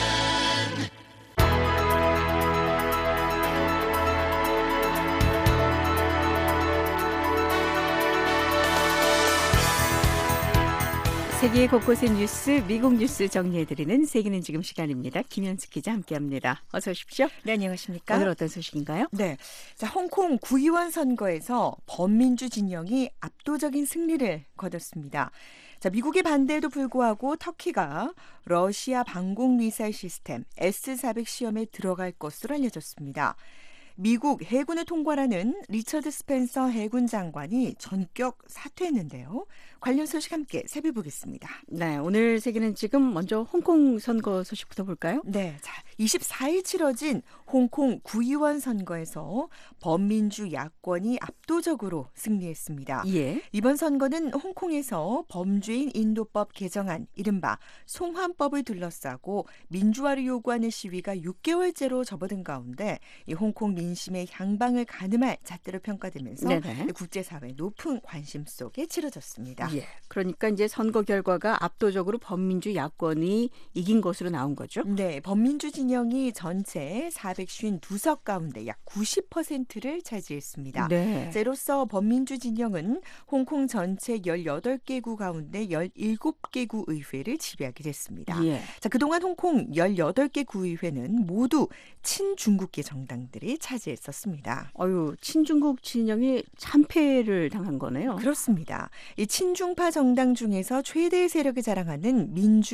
세계 곳곳의 뉴스, 미국 뉴스 정리해드리는 세계는 지금 시간입니다. 김현숙 기자 함께합니다. 어서 오십시오. 네, 안녕하십니까. 오늘 어떤 소식인가요? 네, 자, 홍콩 구의원 선거에서 범민주 진영이 압도적인 승리를 거뒀습니다. 자, 미국의 반대에도 불구하고 터키가 러시아 방공 미사일 시스템 에스 사백 시험에 들어갈 것으로 알려졌습니다. 미국 해군을 통과하는 리처드 스펜서 해군 장관이 전격 사퇴했는데요. 관련 소식 함께 살펴보겠습니다. 네, 오늘 세계는 지금 먼저 홍콩 선거 소식부터 볼까요? 네, 자, 이십사일 치러진 홍콩 구의원 선거에서 범민주 야권이 압도적으로 승리했습니다. 예. 이번 선거는 홍콩에서 범죄인 인도법 개정안, 이른바 송환법을 둘러싸고 민주화를 요구하는 시위가 육 개월째로 접어든 가운데 이 홍콩 민심의 향방을 가늠할 잣대로 평가되면서 네네. 국제사회의 높은 관심 속에 치러졌습니다. 예, 그러니까 이제 선거 결과가 압도적으로 범민주 야권이 이긴 것으로 나온 거죠? 네, 범민주 진영이 전체 사백오십이 석 가운데 약 구십 퍼센트를 차지했습니다. 네. 이로써 범민주 진영은 홍콩 전체 열여덟 개 구 가운데 열일곱 개 구 의회를 지배하게 됐습니다. 예. 자, 그동안 홍콩 열여덟 개 구의회는 모두 친중국계 정당들이 차지했었습니다. 어유, 친중국 진영이 참패를 당한 거네요. 그렇습니다. 이 친중파 정당 중에서 최대의 세력을 자랑하는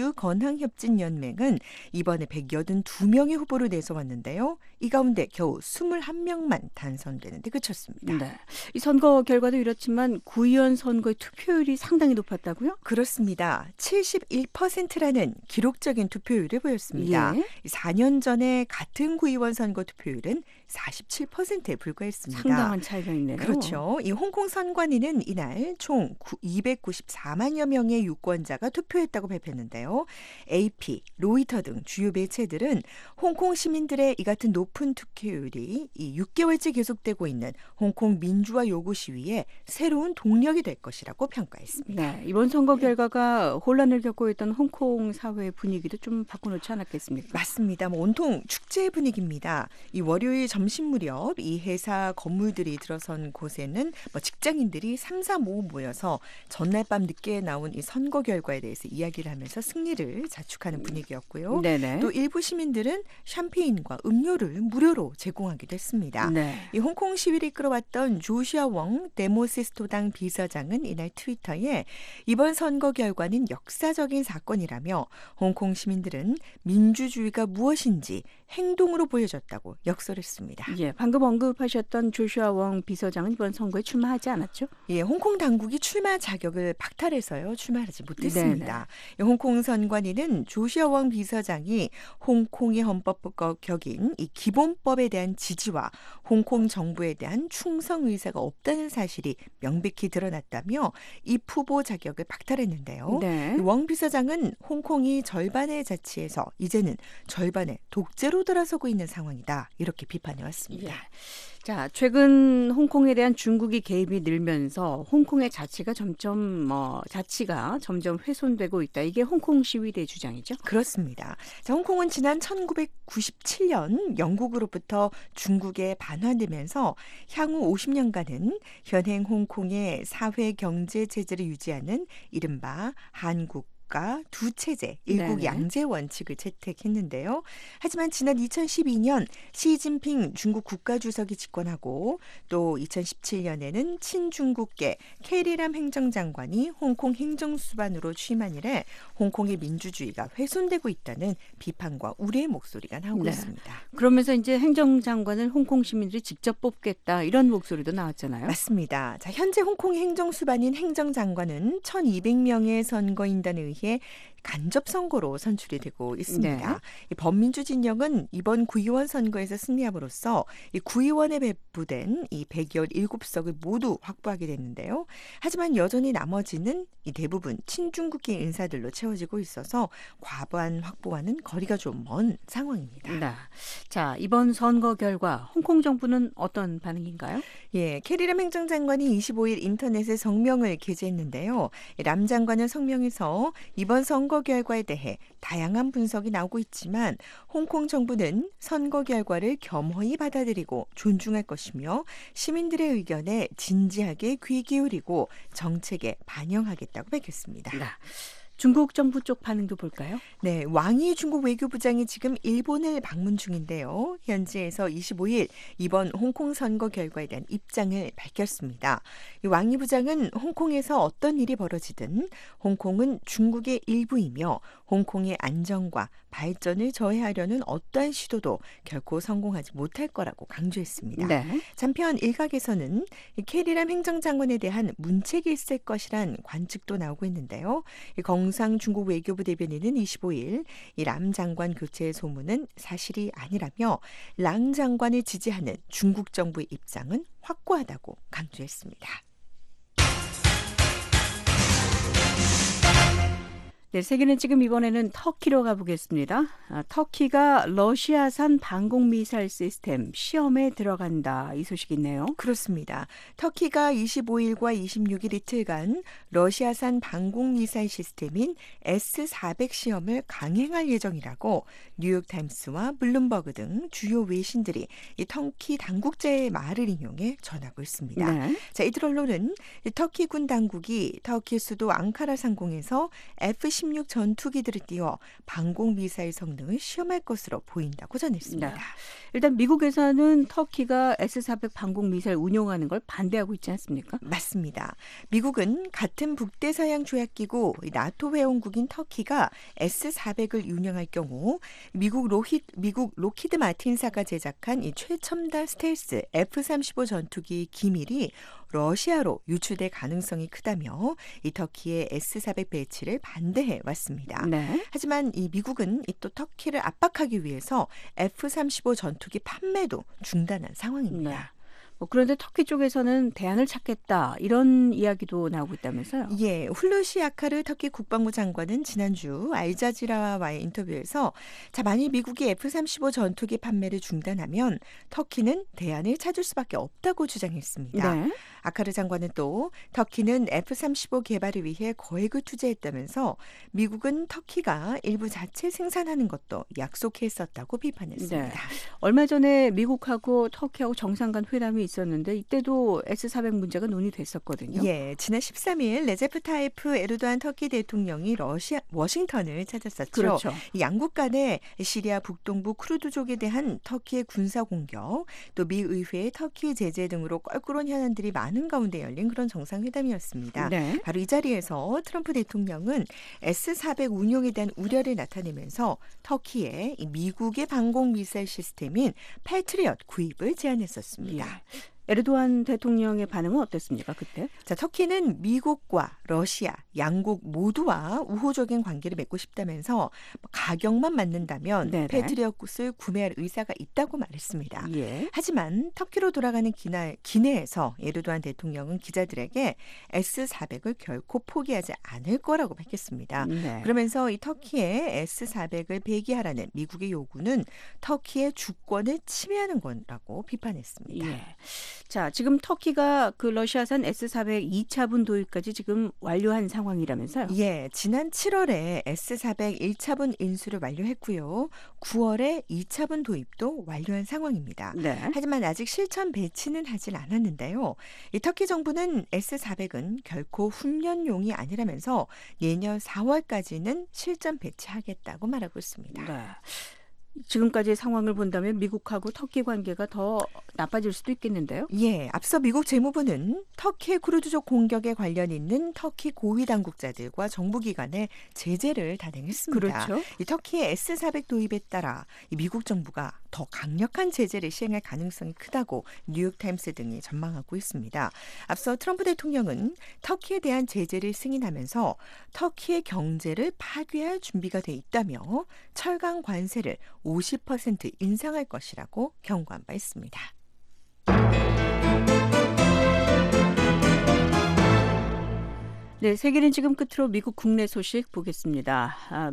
민주건항협진연맹은 이번에 백팔십이 명의 후보를 내세웠는데요. 이 가운데 겨우 이십일 명만 단선되는 데 그쳤습니다. 네. 이 선거 결과도 이렇지만 구의원 선거의 투표율이 상당히 높았다고요? 그렇습니다. 칠십일 퍼센트라는 기록적인 투표율을 보였습니다. 예. 사 년 전에 같은 구의원 선거 투표율은 사십칠 퍼센트에 불과했습니다. 상당한 차이가 있네요. 그렇죠. 이 홍콩 선관위는 이날 총 이백구십사만여 명의 유권자가 투표했다고 발표했는데요. 에이피, 로이터 등 주요 매체들은 홍콩 시민들의 이 같은 높은 투표율이 이 육 개월째 계속되고 있는 홍콩 민주화 요구 시위에 새로운 동력이 될 것이라고 평가했습니다. 네, 이번 선거 결과가 혼란을 겪고 있던 홍콩 사회 분위기도 좀 바꿔놓지 않았겠습니까? 맞습니다. 뭐 온통 축제 분위기입니다. 이 월요일 점심 무렵 이 회사 건물들이 들어선 곳에는 뭐 직장인들이 삼삼오오 모여서 전날 밤 늦게 나온 이 선거 결과에 대해서 이야기를 하면서 승리를 자축하는 분위기였고요. 네네. 또 일부 시민들은 시민들은 샴페인과 음료를 무료로 제공하기도 했습니다. 네. 이 홍콩 시위를 이끌어왔던 조슈아 웡 데모시스토당 비서장은 이날 트위터에 이번 선거 결과는 역사적인 사건이라며 홍콩 시민들은 민주주의가 무엇인지 행동으로 보여줬다고 역설했습니다. 예, 방금 언급하셨던 조슈아 웡 비서장은 이번 선거에 출마하지 않았죠? 예, 홍콩 당국이 출마 자격을 박탈해서요. 출마하지 못했습니다. 예, 홍콩 선관위는 조슈아 웡 비서장이 홍콩의 헌법격인 이 기본법에 대한 지지와 홍콩 정부에 대한 충성 의사가 없다는 사실이 명백히 드러났다며 이 후보 자격을 박탈했는데요. 네. 웡 비서장은 홍콩이 절반의 자치에서 이제는 절반의 독재로 돌아서고 있는 상황이다. 이렇게 비판해 왔습니다. 예. 자, 최근 홍콩에 대한 중국이 개입이 늘면서 홍콩의 자치가 점점 뭐 자치가 점점 훼손되고 있다. 이게 홍콩 시위대 주장이죠? 그렇습니다. 자, 홍콩은 지난 천구백구십칠 년 영국으로부터 중국에 반환되면서 향후 오십 년간은 현행 홍콩의 사회 경제 체제를 유지하는 이른바 한국 두 체제, 일국 네네. 양제 원칙을 채택했는데요. 하지만 지난 이천십이 년 시진핑 중국 국가주석이 집권하고 또 이천십칠 년에는 친중국계 캐리람 행정장관이 홍콩 행정수반으로 취임한 이래 홍콩의 민주주의가 훼손되고 있다는 비판과 우려의 목소리가 나오고 네. 있습니다. 그러면서 이제 행정장관을 홍콩 시민들이 직접 뽑겠다 이런 목소리도 나왔잖아요. 맞습니다. 자, 현재 홍콩의 행정수반인 행정장관은 천이백 명의 선거인단에 의해 간접 선거로 선출이 되고 있습니다. 네. 이 범민주 진영은 이번 구의원 선거에서 승리함으로써 이 구의원에 배부된 이 백십칠 석을 모두 확보하게 됐는데요. 하지만 여전히 나머지는 이 대부분 친중국계 인사들로 채워지고 있어서 과반 확보와는 거리가 좀 먼 상황입니다. 네. 자, 이번 선거 결과 홍콩 정부는 어떤 반응인가요? 예, 캐리람 행정장관이 이십오 일 인터넷에 성명을 게재했는데요. 람 장관은 성명에서 이번 선거 결과에 대해 다양한 분석이 나오고 있지만 홍콩 정부는 선거 결과를 겸허히 받아들이고 존중할 것이며 시민들의 의견에 진지하게 귀 기울이고 정책에 반영하겠다고 밝혔습니다. 네. 중국 정부 쪽 반응도 볼까요? 네, 왕이 중국 외교부장이 지금 일본을 방문 중인데요. 현지에서 이십오 일 이번 홍콩 선거 결과에 대한 입장을 밝혔습니다. 이 왕이 부장은 홍콩에서 어떤 일이 벌어지든 홍콩은 중국의 일부이며 홍콩의 안정과 발전을 저해하려는 어떠한 시도도 결코 성공하지 못할 거라고 강조했습니다. 네. 한편 일각에서는 캐리람 행정장관에 대한 문책이 있을 것이란 관측도 나오고 있는데요. 경상 중국 외교부 대변인은 이십오 일 이 람 장관 교체의 소문은 사실이 아니라며 랑 장관을 지지하는 중국 정부의 입장은 확고하다고 강조했습니다. 네, 세계는 지금 이번에는 터키로 가보겠습니다. 아, 터키가 러시아산 방공미사일 시스템 시험에 들어간다. 이 소식이 있네요. 그렇습니다. 터키가 이십오 일과 이십육 일 이틀간 러시아산 방공미사일 시스템인 에스 사백 시험을 강행할 예정이라고 뉴욕타임스와 블룸버그 등 주요 외신들이 이 터키 당국자의 말을 인용해 전하고 있습니다. 네. 자, 이들 언론은 터키 군 당국이 터키 수도 앙카라 상공에서 에프 십육 전투기들을 띄워 방공미사일 성능을 시험할 것으로 보인다고 전했습니다. 네. 일단 미국에서는 터키가 에스 사백 방공미사일 운용하는 걸 반대하고 있지 않습니까? 맞습니다. 미국은 같은 북대서양 조약기구 나토 회원국인 터키가 에스 사백을 운영할 경우 미국 로히, 미국 로키드 마틴사가 제작한 이 최첨단 스텔스 에프 삼십오 전투기 기밀이 러시아로 유출될 가능성이 크다며 이 터키의 에스 사백 배치를 반대해 왔습니다. 네. 하지만 이 미국은 이 또 터키를 압박하기 위해서 에프 삼십오 전투기 판매도 중단한 상황입니다. 네. 뭐 그런데 터키 쪽에서는 대안을 찾겠다 이런 이야기도 나오고 있다면서요? 예, 훌루시 아카르 터키 국방부 장관은 지난주 알자지라와의 인터뷰에서 자, 만일 미국이 에프 삼십오 전투기 판매를 중단하면 터키는 대안을 찾을 수밖에 없다고 주장했습니다. 네. 아카르 장관은 또 터키는 에프 삼십오 개발을 위해 거액을 투자했다면서 미국은 터키가 일부 자체 생산하는 것도 약속했었다고 비판했습니다. 네. 얼마 전에 미국하고 터키하고 정상 간 회담이 있었는데 이때도 에스 사백 문제가 논의됐었거든요. 예, 지난 십삼 일 레제프 타이프 에르도안 터키 대통령이 러시아 워싱턴을 찾았었죠. 그렇죠. 양국 간에 시리아 북동부 쿠르드족에 대한 터키의 군사 공격, 또 미 의회의 터키 제재 등으로 껄끄러운 현안들이 많은 가운데 열린 그런 정상회담이었습니다. 네. 바로 이 자리에서 트럼프 대통령은 에스 사백 운용에 대한 우려를 나타내면서 터키에 미국의 방공 미사일 시스템인 패트리엇 구입을 제안했었습니다. 예. 에르도안 대통령의 반응은 어땠습니까, 그때? 자, 터키는 미국과 러시아 양국 모두와 우호적인 관계를 맺고 싶다면서 가격만 맞는다면 네네. 패트리엇을 구매할 의사가 있다고 말했습니다. 예. 하지만 터키로 돌아가는 기나, 기내에서 에르도안 대통령은 기자들에게 에스 사백을 결코 포기하지 않을 거라고 밝혔습니다. 네. 그러면서 이 터키의 에스 사백을 폐기하라는 미국의 요구는 터키의 주권을 침해하는 거라고 비판했습니다. 예. 자, 지금 터키가 그 러시아산 에스 사백 이 차분 도입까지 지금 완료한 상황이라면서요? 예, 지난 칠월에 에스 사백 일 차분 인수를 완료했고요. 구월에 이 차분 도입도 완료한 상황입니다. 네. 하지만 아직 실전 배치는 하진 않았는데요. 이 터키 정부는 에스 사백은 결코 훈련용이 아니라면서 내년 사월까지는 실전 배치하겠다고 말하고 있습니다. 네. 지금까지 상황을 본다면 미국하고 터키 관계가 더 나빠질 수도 있겠는데요. 예, 앞서 미국 재무부는 터키의 쿠르드족 공격에 관련 있는 터키 고위 당국자들과 정부기관에 제재를 단행했습니다. 그렇죠. 이 터키의 에스 사백 도입에 따라 이 미국 정부가 더 강력한 제재를 시행할 가능성이 크다고 뉴욕타임스 등이 전망하고 있습니다. 앞서 트럼프 대통령은 터키에 대한 제재를 승인하면서 터키의 경제를 파괴할 준비가 돼 있다며 철강 관세를 오십 퍼센트 인상할 것이라고 경고한 바 있습니다. 네, 세계는 지금 끝으로 미국 국내 소식 보겠습니다. 아,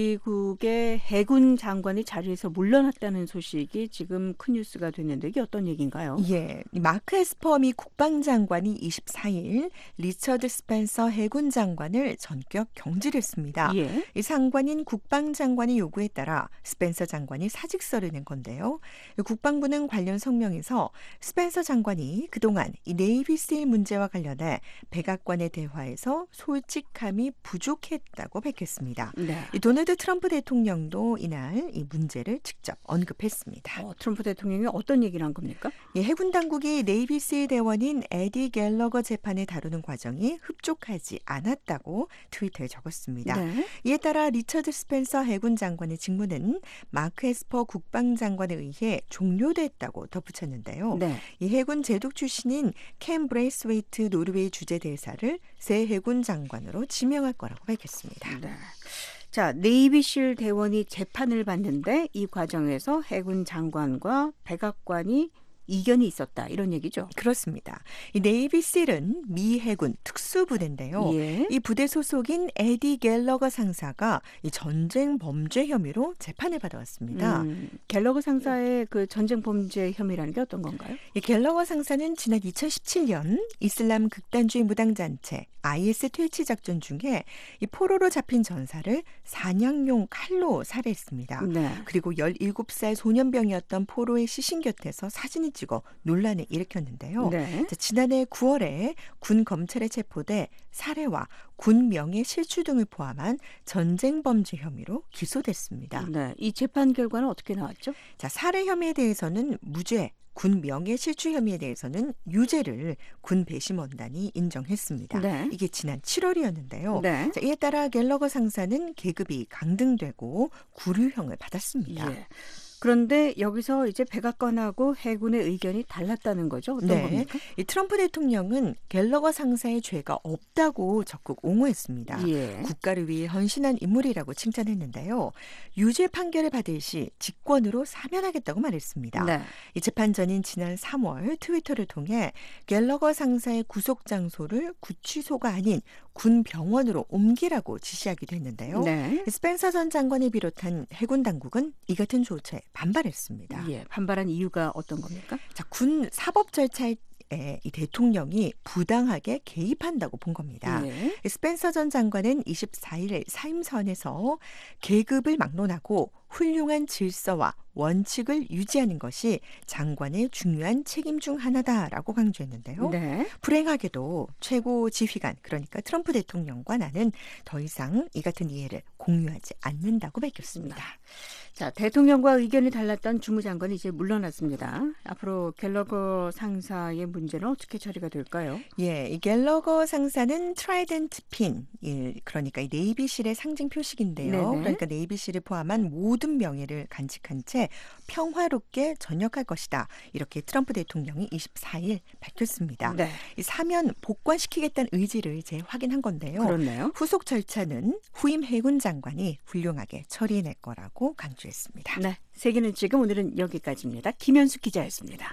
미국의 해군 장관이 자리에서 물러났다는 소식이 지금 큰 뉴스가 됐는데 이게 어떤 얘기인가요? 예, 마크 에스퍼 미 국방장관이 이십사 일 리처드 스펜서 해군 장관을 전격 경질했습니다. 예. 이 상관인 국방장관의 요구에 따라 스펜서 장관이 사직서를 낸 건데요. 국방부는 관련 성명에서 스펜서 장관이 그동안 이 네이비 세일 문제와 관련해 백악관의 대화에서 솔직함이 부족했다고 밝혔습니다. 네. 이 도널드 트럼프 대통령도 이날 이 문제를 직접 언급했습니다. 어, 트럼프 대통령이 어떤 얘기를 한 겁니까? 예, 해군 당국이 네이비세일 대원인 에디 갤러거 재판을 다루는 과정이 흡족하지 않았다고 트위터에 적었습니다. 네. 이에 따라 리처드 스펜서 해군 장관의 직무는 마크 에스퍼 국방장관에 의해 종료됐다고 덧붙였는데요. 네. 이 해군 제독 출신인 캠 브레이스웨이트 노르웨이 주재대사를 새 해군 장관으로 지명할 거라고 밝혔습니다. 네. 자, 네이비실 대원이 재판을 받는데 이 과정에서 해군 장관과 백악관이 이견이 있었다 이런 얘기죠. 그렇습니다. 이 네이비실은 미 해군 특수부대인데요. 예. 이 부대 소속인 에디 갤러거 상사가 이 전쟁 범죄 혐의로 재판을 받아왔습니다. 음, 갤러거 상사의 그 전쟁 범죄 혐의라는 게 어떤 건가요? 이 갤러거 상사는 지난 이천십칠 년 이슬람 극단주의 무당단체 아이에스 퇴치 작전 중에 이 포로로 잡힌 전사를 사냥용 칼로 살해했습니다. 네. 그리고 열일곱 살 소년병이었던 포로의 시신 곁에서 사진을 찍어 논란을 일으켰는데요. 네. 자, 지난해 구월에 군 검찰에 체포돼 살해와 군 명예 실추 등을 포함한 전쟁 범죄 혐의로 기소됐습니다. 네. 이 재판 결과는 어떻게 나왔죠? 자, 살해 혐의에 대해서는 무죄, 군 명예 실추 혐의에 대해서는 유죄를 군 배심원단이 인정했습니다. 네. 이게 지난 칠월이었는데요. 네. 자, 이에 따라 갤러거 상사는 계급이 강등되고 구류형을 받았습니다. 예. 그런데 여기서 이제 백악관하고 해군의 의견이 달랐다는 거죠. 어떤 네. 겁니까? 이 트럼프 대통령은 갤러거 상사의 죄가 없다고 적극 옹호했습니다. 예. 국가를 위해 헌신한 인물이라고 칭찬했는데요. 유죄 판결을 받을 시 직권으로 사면하겠다고 말했습니다. 네. 이 재판 전인 지난 삼월 트위터를 통해 갤러거 상사의 구속 장소를 구치소가 아닌 군 병원으로 옮기라고 지시하기도 했는데요. 네. 스펜서 전 장관을 비롯한 해군 당국은 이 같은 조처에 반발했습니다. 예. 반발한 이유가 어떤 겁니까? 자, 군 사법 절차에 정치에 이 대통령이 부당하게 개입한다고 본 겁니다. 네. 스펜서 전 장관은 이십사일 사임선에서 계급을 막론하고 훌륭한 질서와 원칙을 유지하는 것이 장관의 중요한 책임 중 하나다라고 강조했는데요. 네. 불행하게도 최고 지휘관, 그러니까 트럼프 대통령과 나는 더 이상 이 같은 이해를 공유하지 않는다고 밝혔습니다. 자, 대통령과 의견이 달랐던 주무장관이 이제 물러났습니다. 앞으로 갤러거 상사의 문제는 어떻게 처리가 될까요? 예, 이 갤러거 상사는 트라이던트 핀, 예, 그러니까 이 네이비실의 상징 표식인데요. 네네. 그러니까 네이비실을 포함한 모든 명예를 간직한 채 평화롭게 전역할 것이다. 이렇게 트럼프 대통령이 이십사일 밝혔습니다. 네. 이 사면 복권시키겠다는 의지를 이제 확인한 건데요. 그렇네요. 후속 절차는 후임 해군 장관이 훌륭하게 처리해낼 거라고 강조했습니다. 네, 세계는 지금 오늘은 여기까지입니다. 김현숙 기자였습니다.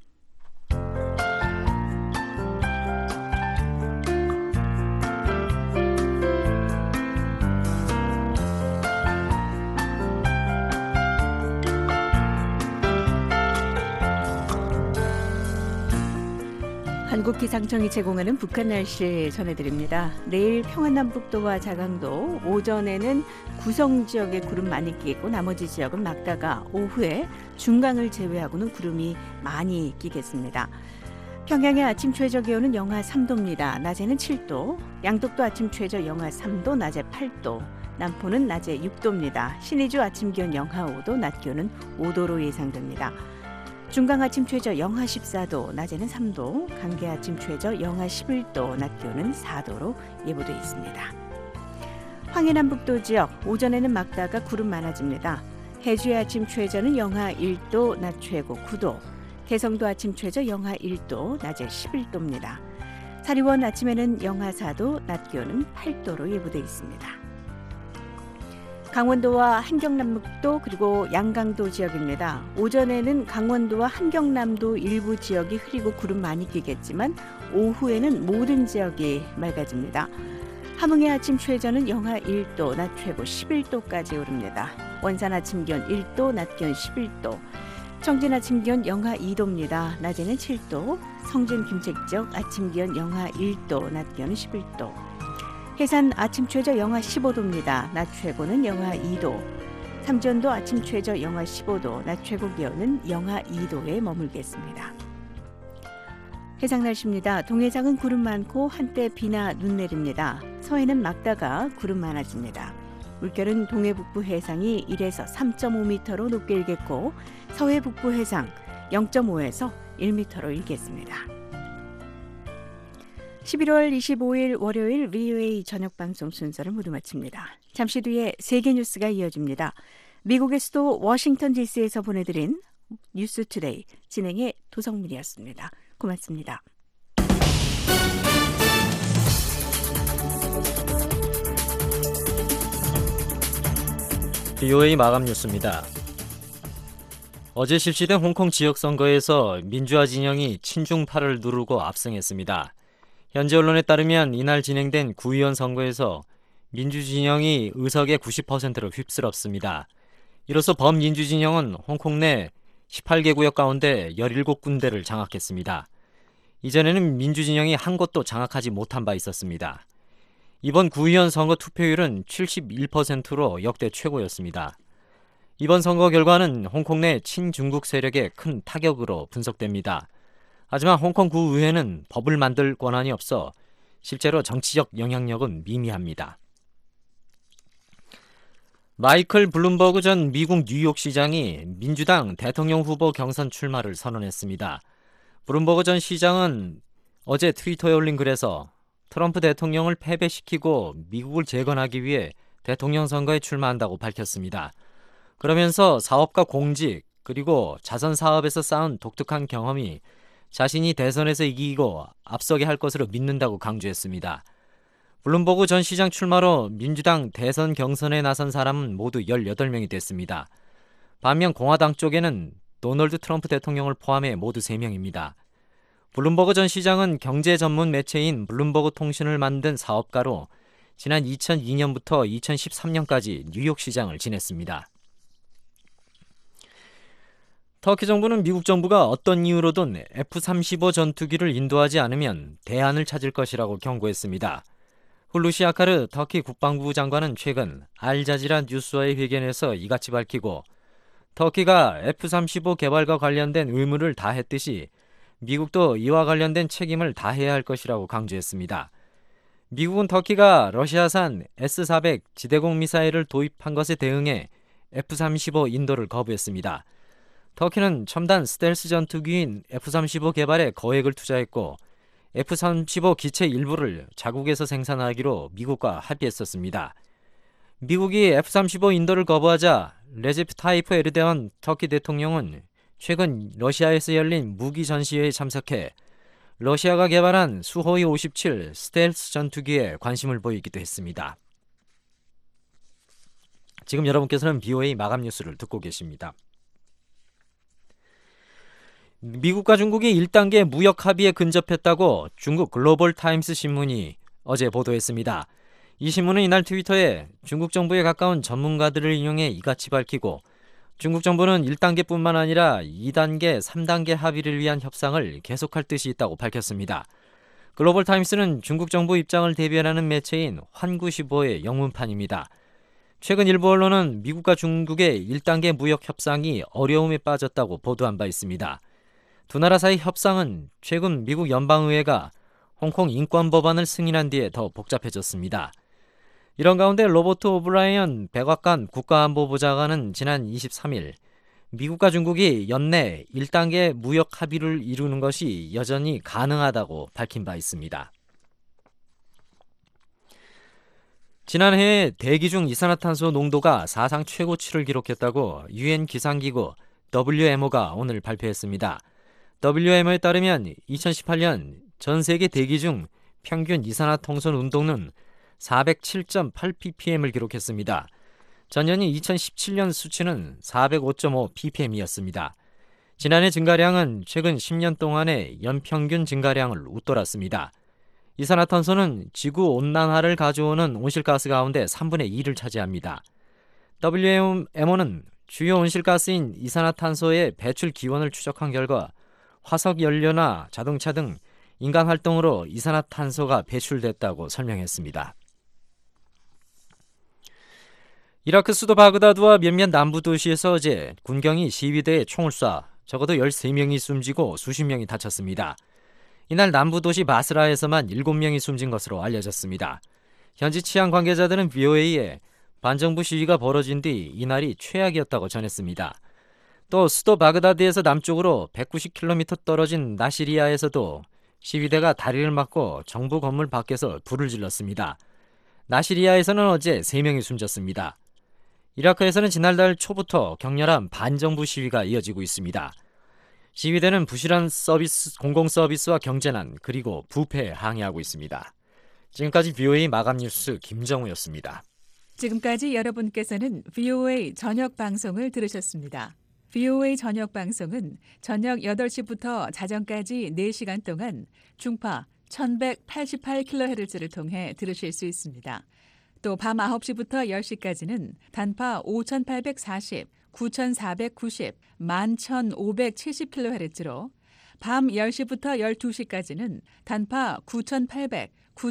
한국기상청이 제공하는 북한 날씨 전해드립니다. 내일 평안남북도와 자강도, 오전에는 구성 지역에 구름 많이 끼고 나머지 지역은 맑다가 오후에 중강을 제외하고는 구름이 많이 끼겠습니다. 평양의 아침 최저 기온은 영하 삼도입니다. 낮에는 칠도, 양덕도 아침 최저 영하 삼도, 낮에 팔도, 남포는 낮에 육도입니다. 신의주 아침 기온 영하 오도, 낮 기온은 오도로 예상됩니다. 중강 아침 최저 영하 십사도, 낮에는 삼도, 강계 아침 최저 영하 십일도, 낮 기온은 사도로 예보돼 있습니다. 황해남북도 지역, 오전에는 맑다가 구름 많아집니다. 해주의 아침 최저는 영하 일도, 낮 최고 구도, 개성도 아침 최저 영하 일도, 낮에 십일도입니다. 사리원 아침에는 영하 사도, 낮 기온은 팔도로 예보돼 있습니다. 강원도와 한경남북도 그리고 양강도 지역입니다. 오전에는 강원도와 한경남도 일부 지역이 흐리고 구름 많이 끼겠지만 오후에는 모든 지역이 맑아집니다. 함흥의 아침 최저는 영하 일도, 낮 최고 십일도까지 오릅니다. 원산 아침 기온 일도, 낮 기온 십일도, 청진 아침 기온 영하 이도입니다. 낮에는 칠도, 성진 김책 지역 아침 기온 영하 일도, 낮 기온은 십일도, 해산 아침 최저 영하 십오도입니다. 낮 최고는 영하 이도. 삼전도 아침 최저 영하 십오도, 낮 최고 기온은 영하 이도에 머물겠습니다. 해상 날씨입니다. 동해상은 구름 많고 한때 비나 눈 내립니다. 서해는 맑다가 구름 많아집니다. 물결은 동해 북부 해상이 일에서 삼점오 미터로 높게 일겠고 서해 북부 해상 영점오에서 일 미터로 일겠습니다. 십일월 이십오일 월요일 브이오에이 저녁방송 순서를 모두 마칩니다. 잠시 뒤에 세계 뉴스가 이어집니다. 미국의 수도 워싱턴 디씨에서 보내드린 뉴스 투데이 진행의 도성민이었습니다. 고맙습니다. 브이오에이 마감 뉴스입니다. 어제 실시된 홍콩 지역선거에서 민주화 진영이 친중파를 누르고 압승했습니다. 현지 언론에 따르면 이날 진행된 구의원 선거에서 민주진영이 의석의 구십 퍼센트를 휩쓸었습니다. 이로써 범민주진영은 홍콩 내 십팔 개 구역 가운데 열일곱 군데를 장악했습니다. 이전에는 민주진영이 한 곳도 장악하지 못한 바 있었습니다. 이번 구의원 선거 투표율은 칠십일 퍼센트로 역대 최고였습니다. 이번 선거 결과는 홍콩 내 친중국 세력에 큰 타격으로 분석됩니다. 하지만 홍콩 구의회는 법을 만들 권한이 없어 실제로 정치적 영향력은 미미합니다. 마이클 블룸버그 전 미국 뉴욕시장이 민주당 대통령 후보 경선 출마를 선언했습니다. 블룸버그 전 시장은 어제 트위터에 올린 글에서 트럼프 대통령을 패배시키고 미국을 재건하기 위해 대통령 선거에 출마한다고 밝혔습니다. 그러면서 사업과 공직 그리고 자선 사업에서 쌓은 독특한 경험이 자신이 대선에서 이기고 앞서게 할 것으로 믿는다고 강조했습니다. 블룸버그 전 시장 출마로 민주당 대선 경선에 나선 사람은 모두 열여덟 명이 됐습니다. 반면 공화당 쪽에는 도널드 트럼프 대통령을 포함해 모두 세 명입니다. 블룸버그 전 시장은 경제 전문 매체인 블룸버그 통신을 만든 사업가로 지난 이천이년부터 이천십삼년까지 뉴욕시장을 지냈습니다. 터키 정부는 미국 정부가 어떤 이유로든 에프 삼십오 전투기를 인도하지 않으면 대안을 찾을 것이라고 경고했습니다. 훌루시 아카르 터키 국방부 장관은 최근 알자지라 뉴스와의 회견에서 이같이 밝히고 터키가 에프 삼십오 개발과 관련된 의무를 다했듯이 미국도 이와 관련된 책임을 다해야 할 것이라고 강조했습니다. 미국은 터키가 러시아산 에스 사백 지대공 미사일을 도입한 것에 대응해 에프 삼십오 인도를 거부했습니다. 터키는 첨단 스텔스 전투기인 에프 삼십오 개발에 거액을 투자했고 에프 삼십오 기체 일부를 자국에서 생산하기로 미국과 합의했었습니다. 미국이 에프 삼십오 인도를 거부하자 레제프 타이프 에르도안 터키 대통령은 최근 러시아에서 열린 무기 전시회에 참석해 러시아가 개발한 수호이 오십칠 스텔스 전투기에 관심을 보이기도 했습니다. 지금 여러분께서는 비오에이 마감 뉴스를 듣고 계십니다. 미국과 중국이 일 단계 무역 합의에 근접했다고 중국 글로벌 타임스 신문이 어제 보도했습니다. 이 신문은 이날 트위터에 중국 정부에 가까운 전문가들을 인용해 이같이 밝히고 중국 정부는 일 단계뿐만 아니라 이 단계, 삼 단계 합의를 위한 협상을 계속할 뜻이 있다고 밝혔습니다. 글로벌 타임스는 중국 정부 입장을 대변하는 매체인 환구시보의 영문판입니다. 최근 일부 언론은 미국과 중국의 일 단계 무역 협상이 어려움에 빠졌다고 보도한 바 있습니다. 두 나라 사이 협상은 최근 미국 연방의회가 홍콩 인권법안을 승인한 뒤에 더 복잡해졌습니다. 이런 가운데 로버트 오브라이언 백악관 국가안보보좌관은 지난 이십삼 일 미국과 중국이 연내 일 단계 무역 합의를 이루는 것이 여전히 가능하다고 밝힌 바 있습니다. 지난해 대기 중 이산화탄소 농도가 사상 최고치를 기록했다고 유엔 기상기구 더블유엠오가 오늘 발표했습니다. 더블유엠오에 따르면 이천십팔 년 전 세계 대기 중 평균 이산화탄소 농도는 사백칠 점 팔 피피엠을 기록했습니다. 전년인 이천십칠 년 수치는 사백오 점 오 피피엠이었습니다. 지난해 증가량은 최근 십 년 동안의 연평균 증가량을 웃돌았습니다. 이산화탄소는 지구 온난화를 가져오는 온실가스 가운데 삼분의 이를 차지합니다. 더블유엠오는 주요 온실가스인 이산화탄소의 배출 기원을 추적한 결과 화석연료나 자동차 등 인간 활동으로 이산화탄소가 배출됐다고 설명했습니다. 이라크 수도 바그다드와 몇몇 남부 도시에서 어제 군경이 시위대에 총을 쏴 적어도 열세 명이 숨지고 수십 명이 다쳤습니다. 이날 남부 도시 바스라에서만 일곱 명이 숨진 것으로 알려졌습니다. 현지 치안 관계자들은 브이오에이에 반정부 시위가 벌어진 뒤 이날이 최악이었다고 전했습니다. 또 수도 바그다드에서 남쪽으로 백구십 킬로미터 떨어진 나시리아에서도 시위대가 다리를 막고 정부 건물 밖에서 불을 질렀습니다. 나시리아에서는 어제 세 명이 숨졌습니다. 이라크에서는 지난달 초부터 격렬한 반정부 시위가 이어지고 있습니다. 시위대는 부실한 서비스, 공공 서비스와 경제난 그리고 부패에 항의하고 있습니다. 지금까지 브이오에이 마감 뉴스 김정우였습니다. 지금까지 여러분께서는 브이오에이 저녁 방송을 들으셨습니다. 브이오에이 저녁 방송은 저녁 여덟 시부터 자정까지 네 시간 동안 중파 천백팔십팔 킬로헤르츠를 통해 들으실 수 있습니다. 또 밤 아홉 시부터 열 시까지는 단파 오천팔백사십, 구천사백구십, 만 천오백칠십 킬로헤르츠로 밤 열 시부터 열두 시까지는 단파 구천팔백,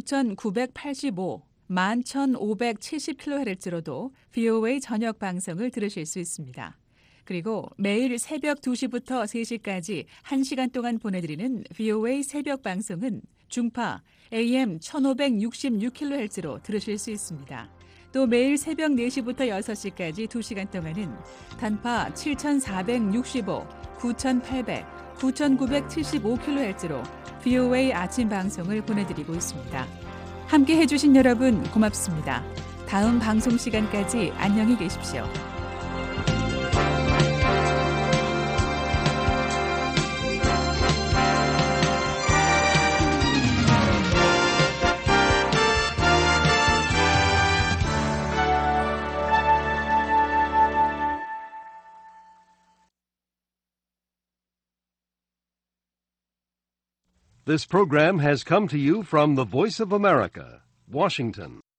구천구백팔십오, 만 천오백칠십 킬로헤르츠로도 브이오에이 저녁 방송을 들으실 수 있습니다. 그리고 매일 새벽 두 시부터 세 시까지 한 시간 동안 보내드리는 브이오에이 새벽 방송은 중파 에이엠 천오백육십육 킬로헤르츠로 들으실 수 있습니다. 또 매일 새벽 네 시부터 여섯 시까지 두 시간 동안은 단파 칠천사백육십오, 구천팔백, 구천구백칠십오 킬로헤르츠로 브이오에이 아침 방송을 보내드리고 있습니다. 함께 해주신 여러분 고맙습니다. 다음 방송 시간까지 안녕히 계십시오. This program has come to you from the Voice of America, Washington.